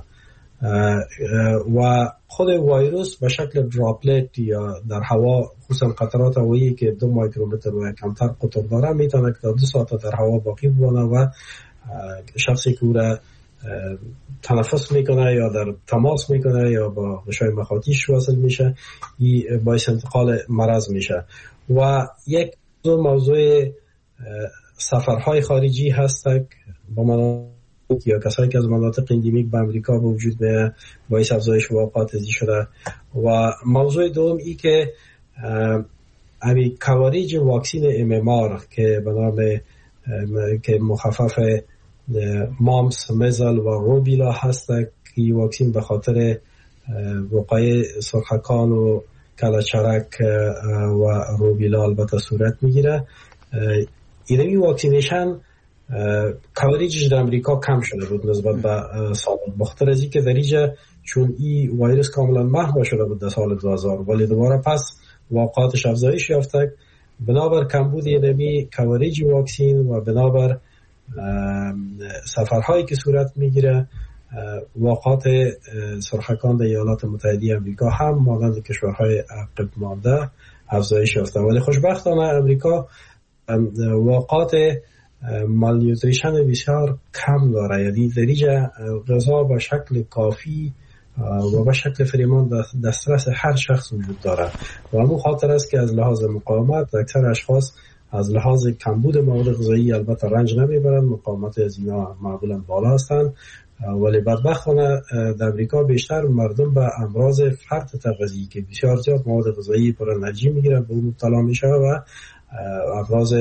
و خود ویروس به شکل دراپلت یا در هوا خصوصا قطرات هوایی که 2 میکرومتر و کمتر قطر داره میتونه که تا 2 ساعت در هوا باقی بمانه و شخصی که او را تنفس میکنه یا در تماس میکنه یا با غشای مخاطیش واصل میشه، این باعث انتقال مرض میشه. و یک موضوع سفرهای خارجی هست با من یا کسایی که از مناطق اندیمیک به امریکا به وجود میاد باعث افزایش واقعات ازی شده. و موضوع دوم ای که همین کاوریج واکسین MMR که به نام که مخفف مامس، مزل و روبیلا هست که واکسین به خاطر وقایع سرخکان و کلهچرک و روبیلا البته صورت میگیره. اینمی واکسینیشن کوریجش در امریکا کم شده بود نسبت به سال بخاطر از اینکه در اینجا چون این ویروس کاملا محو شده بود در سال 2000 ولی دوباره پس واقعاتش افزایش یافته بنابر کمبود اینمی کوریج واکسین و بنابر سفرهایی که صورت میگیره واقعات سرخکان در ایالات متحده آمریکا هم مانند کشورهای عقب مانده افزایش یافته. ولی خوشبختانه امریکا واقعات مالنیوتریشن بسیار کم داره، یعنی دریجه غذا به شکل کافی و به شکل فریمان دسترس هر شخص وجود داره و همون خاطر است که از لحاظ مقاومت اکثر اشخاص از لحاظ کمبود مواد غذایی البته رنج نمیبرند، مقاومت از اینا معمولا بالا هستند. ولی بدبختانه در امریکا بیشتر مردم به امراض فرط تغذیه‌ای که بسیار زیاد مواد غذایی پر انرژی میگیرند به اون مبتلا میشه و امراض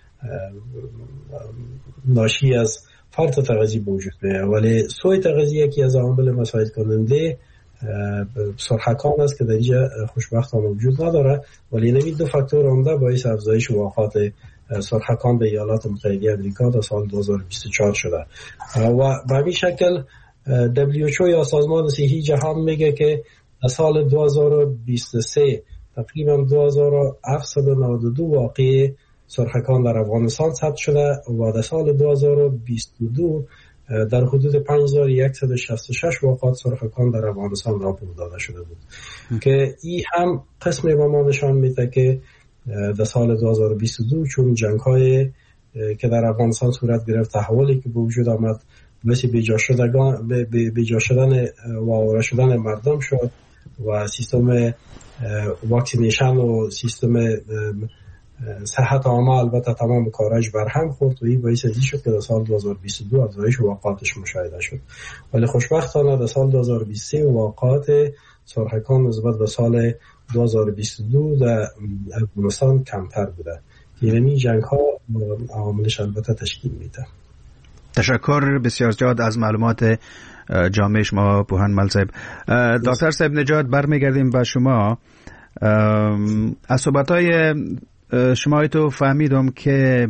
ناشی از فرط تغذیه به وجود میاد. ولی سوء تغذیه یکی از عوامل مساعد کننده سرخکان است که در اینجا خوشبختانه وجود نداره ولی این 2 فاکتور عمده باعث افزایش واقعات سرخکان به ایالات متحده آمریکا در سال 2024 شده. و به همین شکل WHO یا سازمان صحی جهان میگه که در سال 2023 تقریبا 2792 واقعه سرخکان در افغانستان ثبت شده و در سال 2022 در حدود 5166 واقعات سرخکان در افغانستان راپور داده شده بود که این هم قسمی به ما نشان میده که در سال 2022 چون جنگ‌های که در افغانستان صورت گرفت، تحولی که به وجود آمد، مثل بیجا شدن و آواره شدن مردم شد و سیستم واکسینیشن و سیستم صحت عامه البته تمام کارش برهم خورد و این باعث ازی شد که در سال 2022 افزایش واقعاتش مشاهده شد. ولی خوشبختانه در سال 2023 واقعات سرخکان نسبت به سال 2022 در افغانستان کمتر بوده. یعنی جنگ ها عواملش البته تشکیل میده. تشکر بسیار زیاد از معلومات جامع شما پوهان مل صاحب. دکتر صاحب نجات، برمیگردیم به شما. از صحبت‌های شما تو فهمیدم که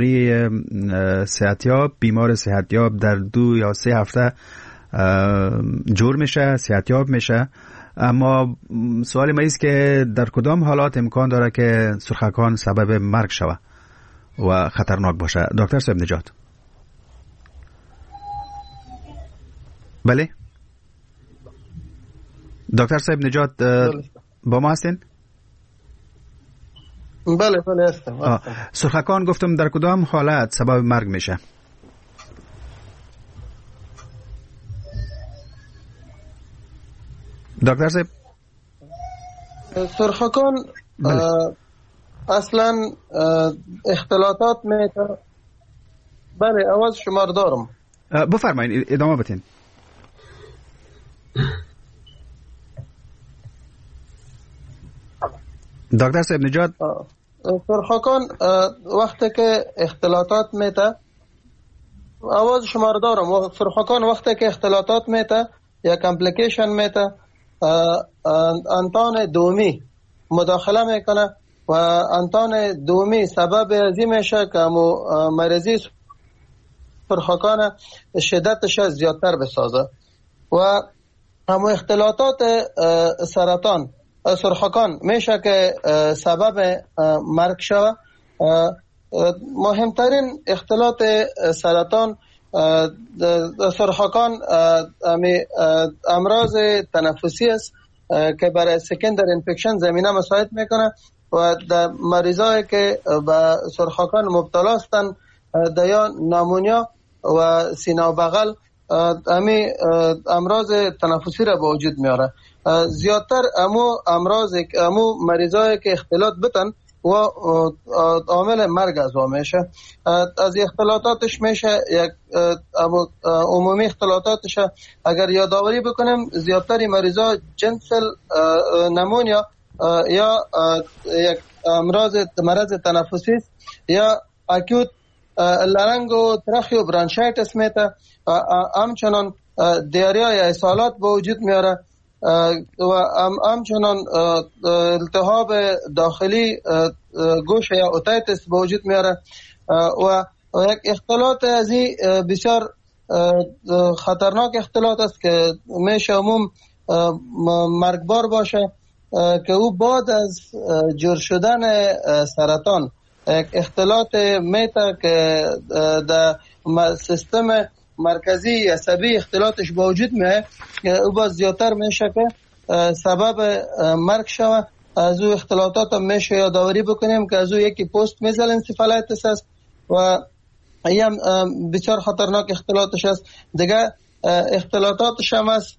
بیمار صحتیاب در 2 یا 3 هفته جور میشه، صحتیاب میشه، اما سوال ما است که در کدام حالات امکان داره که سرخکان سبب مرگ شوه و خطرناک باشه؟ دکتر صاحب نجات. بله دکتر صاحب نجات با ما هستین؟ بله هستم. سرخکان گفتم در کدام حالت سبب مرگ میشه؟ دکتر صاحب سرخکان اصلا اختلاطات میتونه. بله آواز شما رو دارم. بفرمایید ادامه بدین. دکتر صاحب نجات، سرخکان وقتی که اختلاطات میته، آواز شما رو دارم، سرخکان وقتی که اختلاطات میته یا کمپلیکیشن میته، انتان دومی مداخله میکنه و انتان دومی سبب ازی میشه که مریضی سرخکان شدتش زیادتر بسازه و همو اختلاطات سرطان سرخکان میشه که سبب مرگ شوه. مهمترین اختلاط سرطان سرخکان امراض تنفسی است که برای سکندر انفکشن زمینه مساعد میکنه و در مریضایی که به سرخکان مبتلا هستند یا نمونیا و سینه و بغل امراض تنفسی را به وجود میاره. زیادتر امو مریضایی که اختلاط بتن و عامل مرگ از او میشه. از اختلاطاتش میشه یک عمومی اختلاطاتش اگر یادآوری بکنیم، زیادتری مریضا جنسل نمونیا یا یک مرض تنفسی یا اکوت لارنگو ترخیو برانشایتس میته، همچنان دیاریا یا اسهالات به وجود میاره و همچنان التهاب داخلی گوش یا اوتایتس به وجود میاره و یک اختلاط ازی بسیار خطرناک اختلاط است که میشه عموم مرگبار باشه که او بعد از جور شدن سرطان یک اختلاط میته که در سیستم مرکزی عصبی اختلاطش با وجود میه، او باز زیادتر میشه که سبب مرگ شوه. از او اختلاطات هم میشه یادآوری بکنیم که از او یکی پست میزل انسفالایتس است و این بسیار خطرناک اختلاطش است. دیگه اختلاطاتش هم است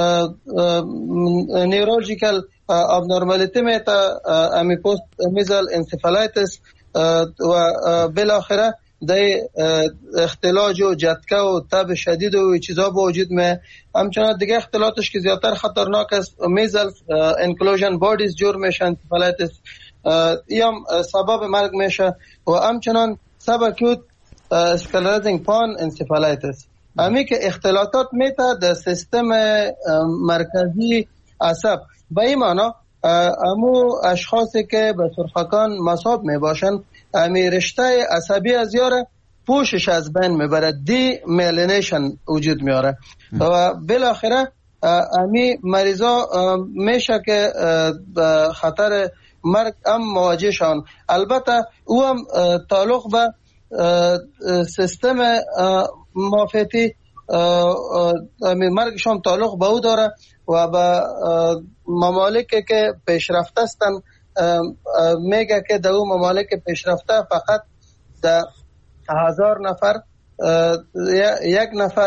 نیورولوژیکل ابنورمالیتی میتا امی پست میزل انسفالایتس و بالاخره در اختلاج و جتکه و تب شدید و چیزا با وجود می. همچنان دیگه اختلاطش که زیادتر خطرناک است میزل انکلوژن بادیز جور میشه انسفالایتس، این هم سبب مرگ میشه و همچنان سباکوت اسکلرازینگ پان انسفالایتس. همی که اختلاطات میته در سیستم مرکزی عصب به این معنی امو اشخاصی که به سرخکان مصاب می باشن امی رشته عصبی از یاره پوشش از بین میبره، دی میلینیشن وجود میاره و بالاخره امی مریضا میشه که به خطر مرگ هم مواجه شون. البته او هم تعلق به سیستم معافیتی مرگشان تعلق به او داره و به ممالکی که پیشرفته هستند میگه که در اون ممالک پیشرفته فقط در 1000 نفر یک نفر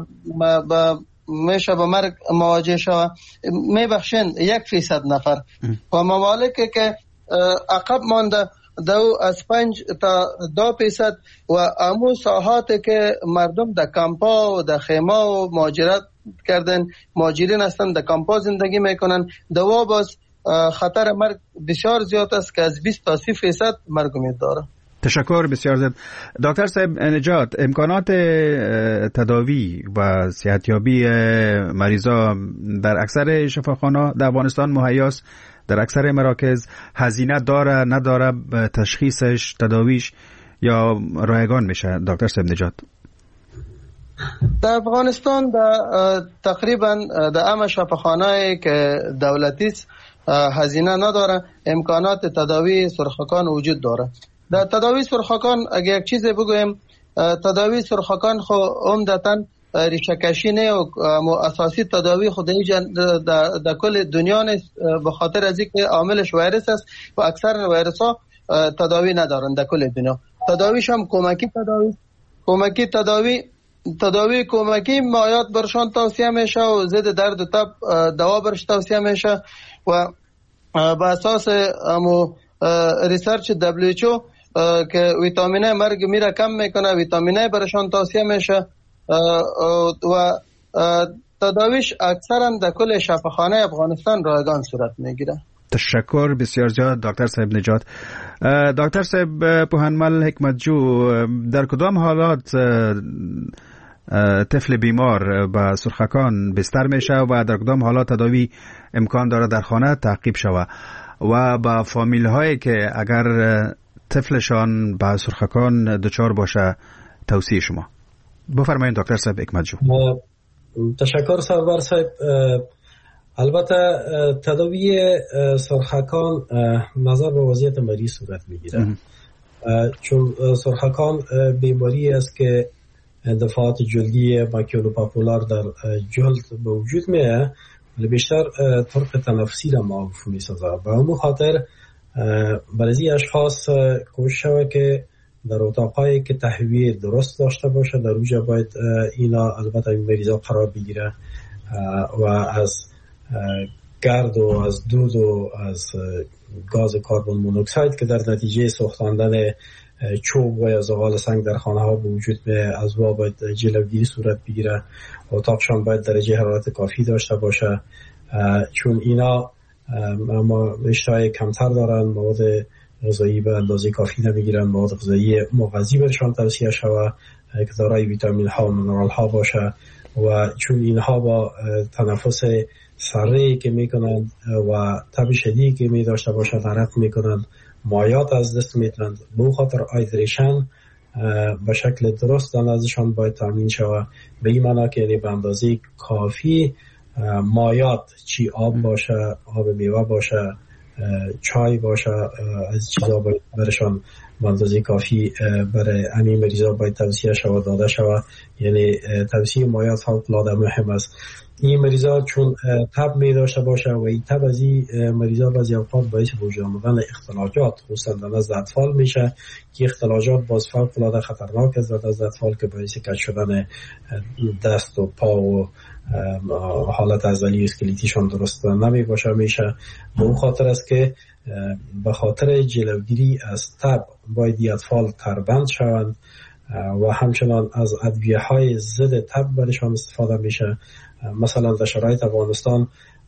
میشه به مرگ مواجه شود، میبخشین 1% نفر و ممالکی که عقب مانده دو از 5 تا 2% و امو ساحاتی که مردم در کمپا و در خیمه و مهاجرت کردن مهاجرین هستن در کمپا زندگی میکنن، دوا باز خطر مرگ بسیار زیاد است که از 20 تا 30% مرگ امید داره. تشکر بسیار زیاد. دکتر صاحب نجات، امکانات تداوی و صحتیابی مریضا در اکثر شفاخانه در افغانستان مهیاست؟ در اکثر مراکز هزینه داره نداره تشخیصش تداویش یا رایگان میشه دکتر صاحب نجات؟ در افغانستان تقریبا در همه شفاخانه‌ای که دولتی است هزینه نداره، امکانات تداوی سرخکان وجود داره. در تداوی سرخکان اگه یک چیز بگویم، تداوی سرخکان خو عمدتاً ریشه کشی نه و اساسی تداوی خود در کل دنیا نیست، به خاطر از اینکه عاملش ویروس است و اکثر ویروس ها تداوی ندارن در کل دنیا. تداویش هم تداوی کمکی مایات برشان توصیه میشه و ضد درد و تب دوا برش توصیه میشه و به اساس ریسرچ WHO که ویتامین مرگ میره کم میکنه، ویتامین برشان توصیه میشه و تداویش اکثرا در کل شفاخانه افغانستان رایگان صورت میگیره. تشکر بسیار زیاد دکتر صاحب نجات. دکتر صاحب پوهنمل حکمتجو، در کدام حالات طفل بیمار با سرخکان بستر میشه و در کدام حالات تداوی امکان داره در خانه تعقیب شود و با فامیل هایی که اگر طفلشان با سرخکان دچار باشه توصیه شما؟ بفرمایید دکتر صاحب حکمتجو. تشکر سرور صاحب. البته تداوی سرخکان نظر به وضعیت مریض صورت میگیره، چون سرخکان بیماری است که دفعات جلدی ماکیولوپاپولار در جلد به وجود میاد ولی بیشتر طرق تنفسی را معروف میسازه. به همون خاطر بعضی اشخاص کوشش شود که در اتاقایی که تهویه درست داشته باشه در اونجا باید اینا البته این مریضا قرار بگیره و از گرد و از دود و از گاز کربن مونوکساید که در نتیجه سوختاندن چوب و یا زغال سنگ در خانه ها به وجود میاد از وا باید جلوگیری صورت بگیره. اتاقشان باید درجه حرارت کافی داشته باشه چون اینا اما اشتهای کمتر دارن، مواد غذایی به اندازه کافی نمیگیرن، مواد غذایی مغذی برشان توصیه شود که دارای ویتامین ها و منرال ها باشه و چون اینها با تنفس سره‌ای که میکنند و تب شدیدی که می داشته باشند عرق میکنند، مایات از دست میتونند. به خاطر هایدریشن به شکل درست ازشان باید تامین شود، به این معنی که یعنی به اندازه کافی مایات، چی آب باشه، آب میوه باشه، چای باشه، از چیزا باید برشان به اندازه کافی برای همین مریضا باید توصیه شود داده شود. یعنی توصیه مایات فوق‌العاده مهم است. این مریضا چون تب می داشته باشه و این تب از این مریضا بعضی اوقات باعث وجود آمدن اختلاجات خصوصا در نزد اطفال میشه که اختلاجات باز فوق‌العاده خطرناک است در نزد اطفال که باعث کج شدن دست و پا و حالت عضلی و اسکلیتیشان درست نمی باشه میشه. به اون خاطر است که به خاطر جلوگیری از تب باید این اطفال تربند شوند و همچنان از ادویه‌های ضد تب برشان استفاده میشه. مثلا در شرایط افغانستان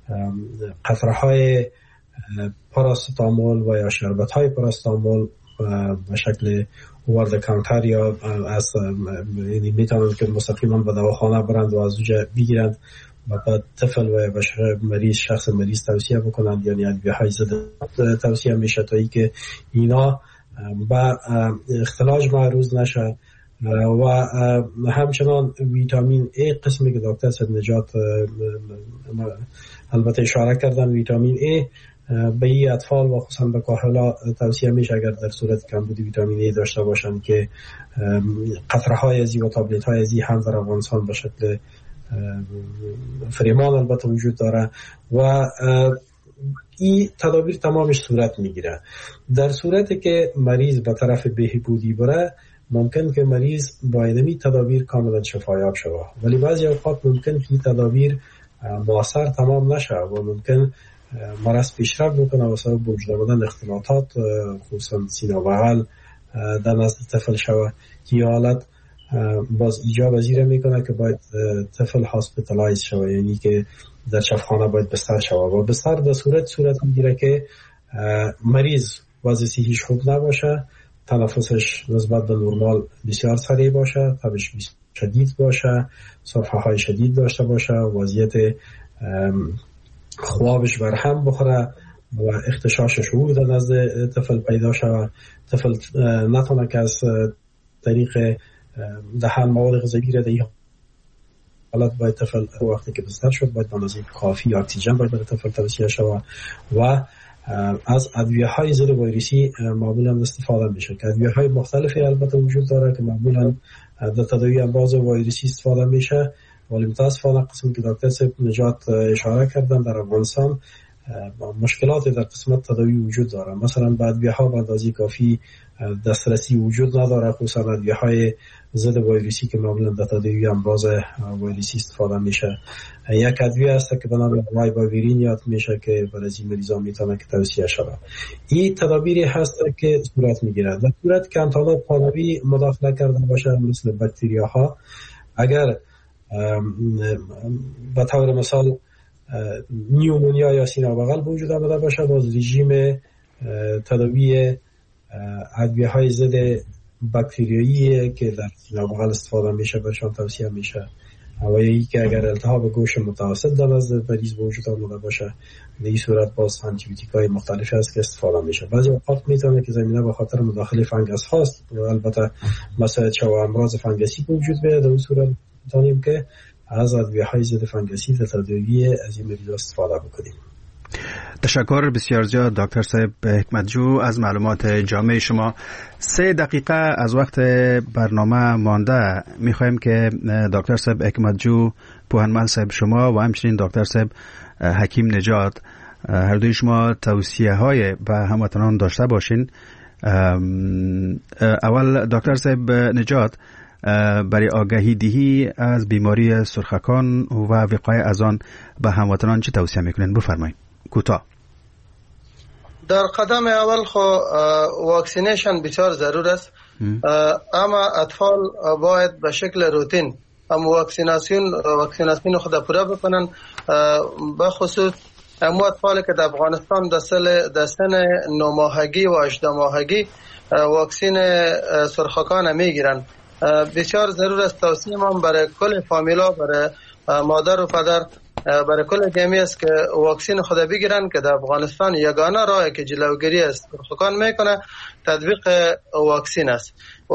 قطره‌های پاراستامول و یا شربت‌های پاراستامول به شکل وارد کانتر یا از یعنی میتونن که مستقیما به دواخانه برند و از اونجا بگیرند و بعد طفل و مریض شخص مریض توصیه بکنند، یعنی ادویه‌های ضد توصیه میشه تا اینکه اینا به اختلاج معرض نشه. و همچنان ویتامین A قسمی که دکتر صاحب نجات البته اشاره کردن، ویتامین A به این اطفال و خصوصا به کاهلا توصیه میشه اگر در صورت کمبود ویتامین A داشته باشن که قطره های ازی و تابلت های ازی هم در افغانستان به شکل فریمان البته وجود داره و این تدابیر تمامش صورت میگیره. در صورتی که مریض به طرف بهبودی بره ممکن که مریض با اینمی تدابیر کاملا شفایاب شود، ولی بعضی اوقات ممکن که این تدابیر مؤثر تمام نشه و ممکن مرض پیشرفت بکنه و سبب وجود آمدن اختلاطات خصوصا سینه و بغل در نزد طفل شود. این حالت باز ایجاب پذیر میکنه که باید طفل هاسپیتالایز شود، یعنی که در شفاخانه باید بستر شود و بستر در صورت میگیره که مریض وضع صحیش خوب نباشه، تنفسش نسبت به نرمال بسیار سریع باشه، تبش شدید باشه، صفحه های شدید داشته باشه، وضعیت خوابش برهم بخوره و اختشاش شعور در نزد طفل پیدا شود، طفل نتونه که از طریق دهن مواد غذایی را در حالت باید طفل وقتی که بستر شد باید به اندازه کافی اکسیژن باید برای طفل توصیه شود و از ادویه های ضد ویروسی معمولا استفاده میشه که ادویه های مختلفی البته وجود داره که معمولا در تداوی امراض ویروسی استفاده میشه، ولی متاسفانه قسم که دکتر صاحب نجات اشاره کردن در افغانستان مشکلات در قسمت تداوی وجود داره. مثلا به ادویه ها به اندازه کافی دسترسی وجود نداره، خصوصا ادویه های ضد ویروسی که معمولا در تداوی امراض ویروسی استفاده میشه. یک ادویه هست که به نام وایباویرین یاد میشه که برای این مریضا میتونه که توصیه شود. این تدابیری هست که صورت میگیره در صورت که انتانات پانوی مداخله کرده باشه، مثل باکتریاها اگر به طور مثال نیومونیا یا سینه و بغل وجود آمده باشه، باز رژیم تداوی ادویه های ضد باکتریایی که در سینه و بغل استفاده میشه برشان توصیه میشه. و یکی که اگر التهاب گوش متوسط در نزد مریض وجود آمده باشه، در این صورت باز آنتی بیوتیک های مختلفی هست که استفاده میشه. بعضی اوقات میتونه که زمینه به خاطر مداخله فنگس هاست و البته مسائل و امراض فنگسی وجود بیاد، در این صورت میتونیم که از ادویه های ضد فنگسی در تداوی از این مریض استفاده بکنیم. تشکر بسیار زیاد دکتر صاحب حکمتجو از معلومات جامع شما. 3 دقیقه از وقت برنامه مانده، میخوایم که دکتر صاحب حکمتجو، پوهنمل صاحب شما و همچنین دکتر صاحب حکیم نجات هر دوی شما توصیه های به هموطنان داشته باشین. اول دکتر صاحب نجات، برای آگاهی دهی از بیماری سرخکان و وقایع از آن به هموطنان چه توصیه میکنین؟ بفرمایید کوتاه. در قدم اول واکسینیشن بسیار ضرور است، اما اطفال باید به شکل روتین واکسیناسیون خود پورا بکنن، به خصوص امو اطفالی که در افغانستان در سن 9 ماهگی و 18 ماهگی واکسین سرخکان میگیرن. بسیار ضرور است توصیه من برای کل فامیلا، برای مادر و پدر، برای کل جمعی است که واکسین خود بگیرن که در افغانستان یگانه راهی که جلوگیری از سرخکان میکنه تطبیق واکسین است. و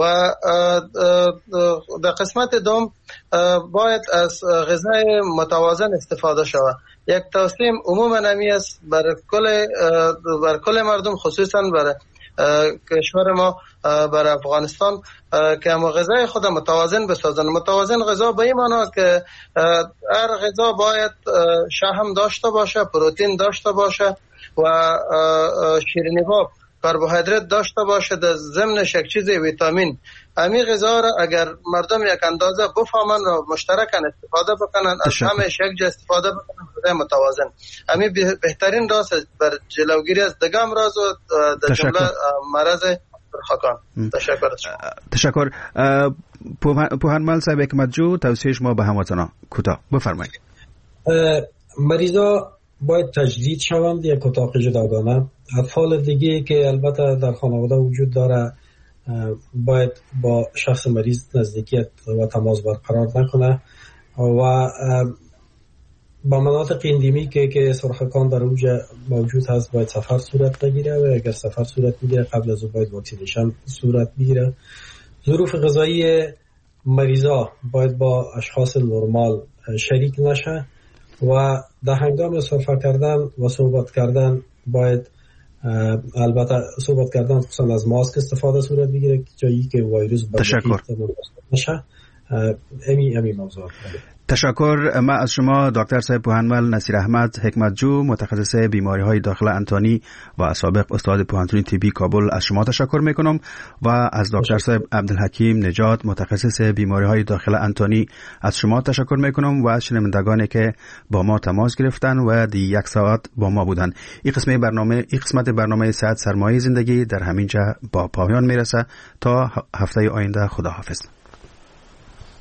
در قسمت دوم باید از غذای متوازن استفاده شود. یک توصیه عموما نمی است برای کل مردم، خصوصا برای کشور ما، برای افغانستان، که ما غذای خود متوازن بسازن. متوازن غذا به این معنی که هر غذا باید شحم داشته باشه، پروتئین داشته باشه و شیرینی‌ها کربوهیدرات داشته باشه، در ضمنش یک چیز ویتامین. همین غذا را اگر مردم یک اندازه بفهمن و مشترکاً استفاده بکنن، از همش یک جا استفاده بکنن، غذای متوازن همین بهترین راه بر جلوگیری از دیگر امراض و در جمله مرض سرخکان. تشکر. پوهنمل صاحب حکمتجو، توصیه شما به هموطنان کوتاه بفرمایید. مریضا باید تجدید شوند یک اتاق جداگانه. اطفال دیگه که البته در خانواده وجود داره باید با شخص مریض نزدیکیت و تماس برقرار نکنه و با مناطق اندیمی که سرخکان در اونجا موجود هست باید سفر صورت بگیره و اگر سفر صورت میگیره قبل از اون باید واکسینیشن صورت بگیره. ظروف غذایی مریضا باید با اشخاص نرمال شریک نشه و در هنگام صحبت کردن و صحبت کردن باید البته صحبت کردن خصوصا از ماسک استفاده صورت بگیره جایی که ویروس تشکر نشه. امی موضوع. تشکر. ما از شما دکتر صاحب پوهنمل نصیر احمد حکمتجو، متخصص بیماری‌های داخل انتانی و سابق استاد پوهنتون طبی کابل، از شما تشکر میکنم و از دکتر صاحب عبدالحکیم نجات، متخصص بیماری‌های داخل انتانی، از شما تشکر میکنم و از شنوندگانی که با ما تماس گرفتن و دی یک ساعت با ما بودن. این قسمت برنامه صحت سرمایه زندگی در همینجا با پایان میرسه. تا هفته آینده، خداحافظ.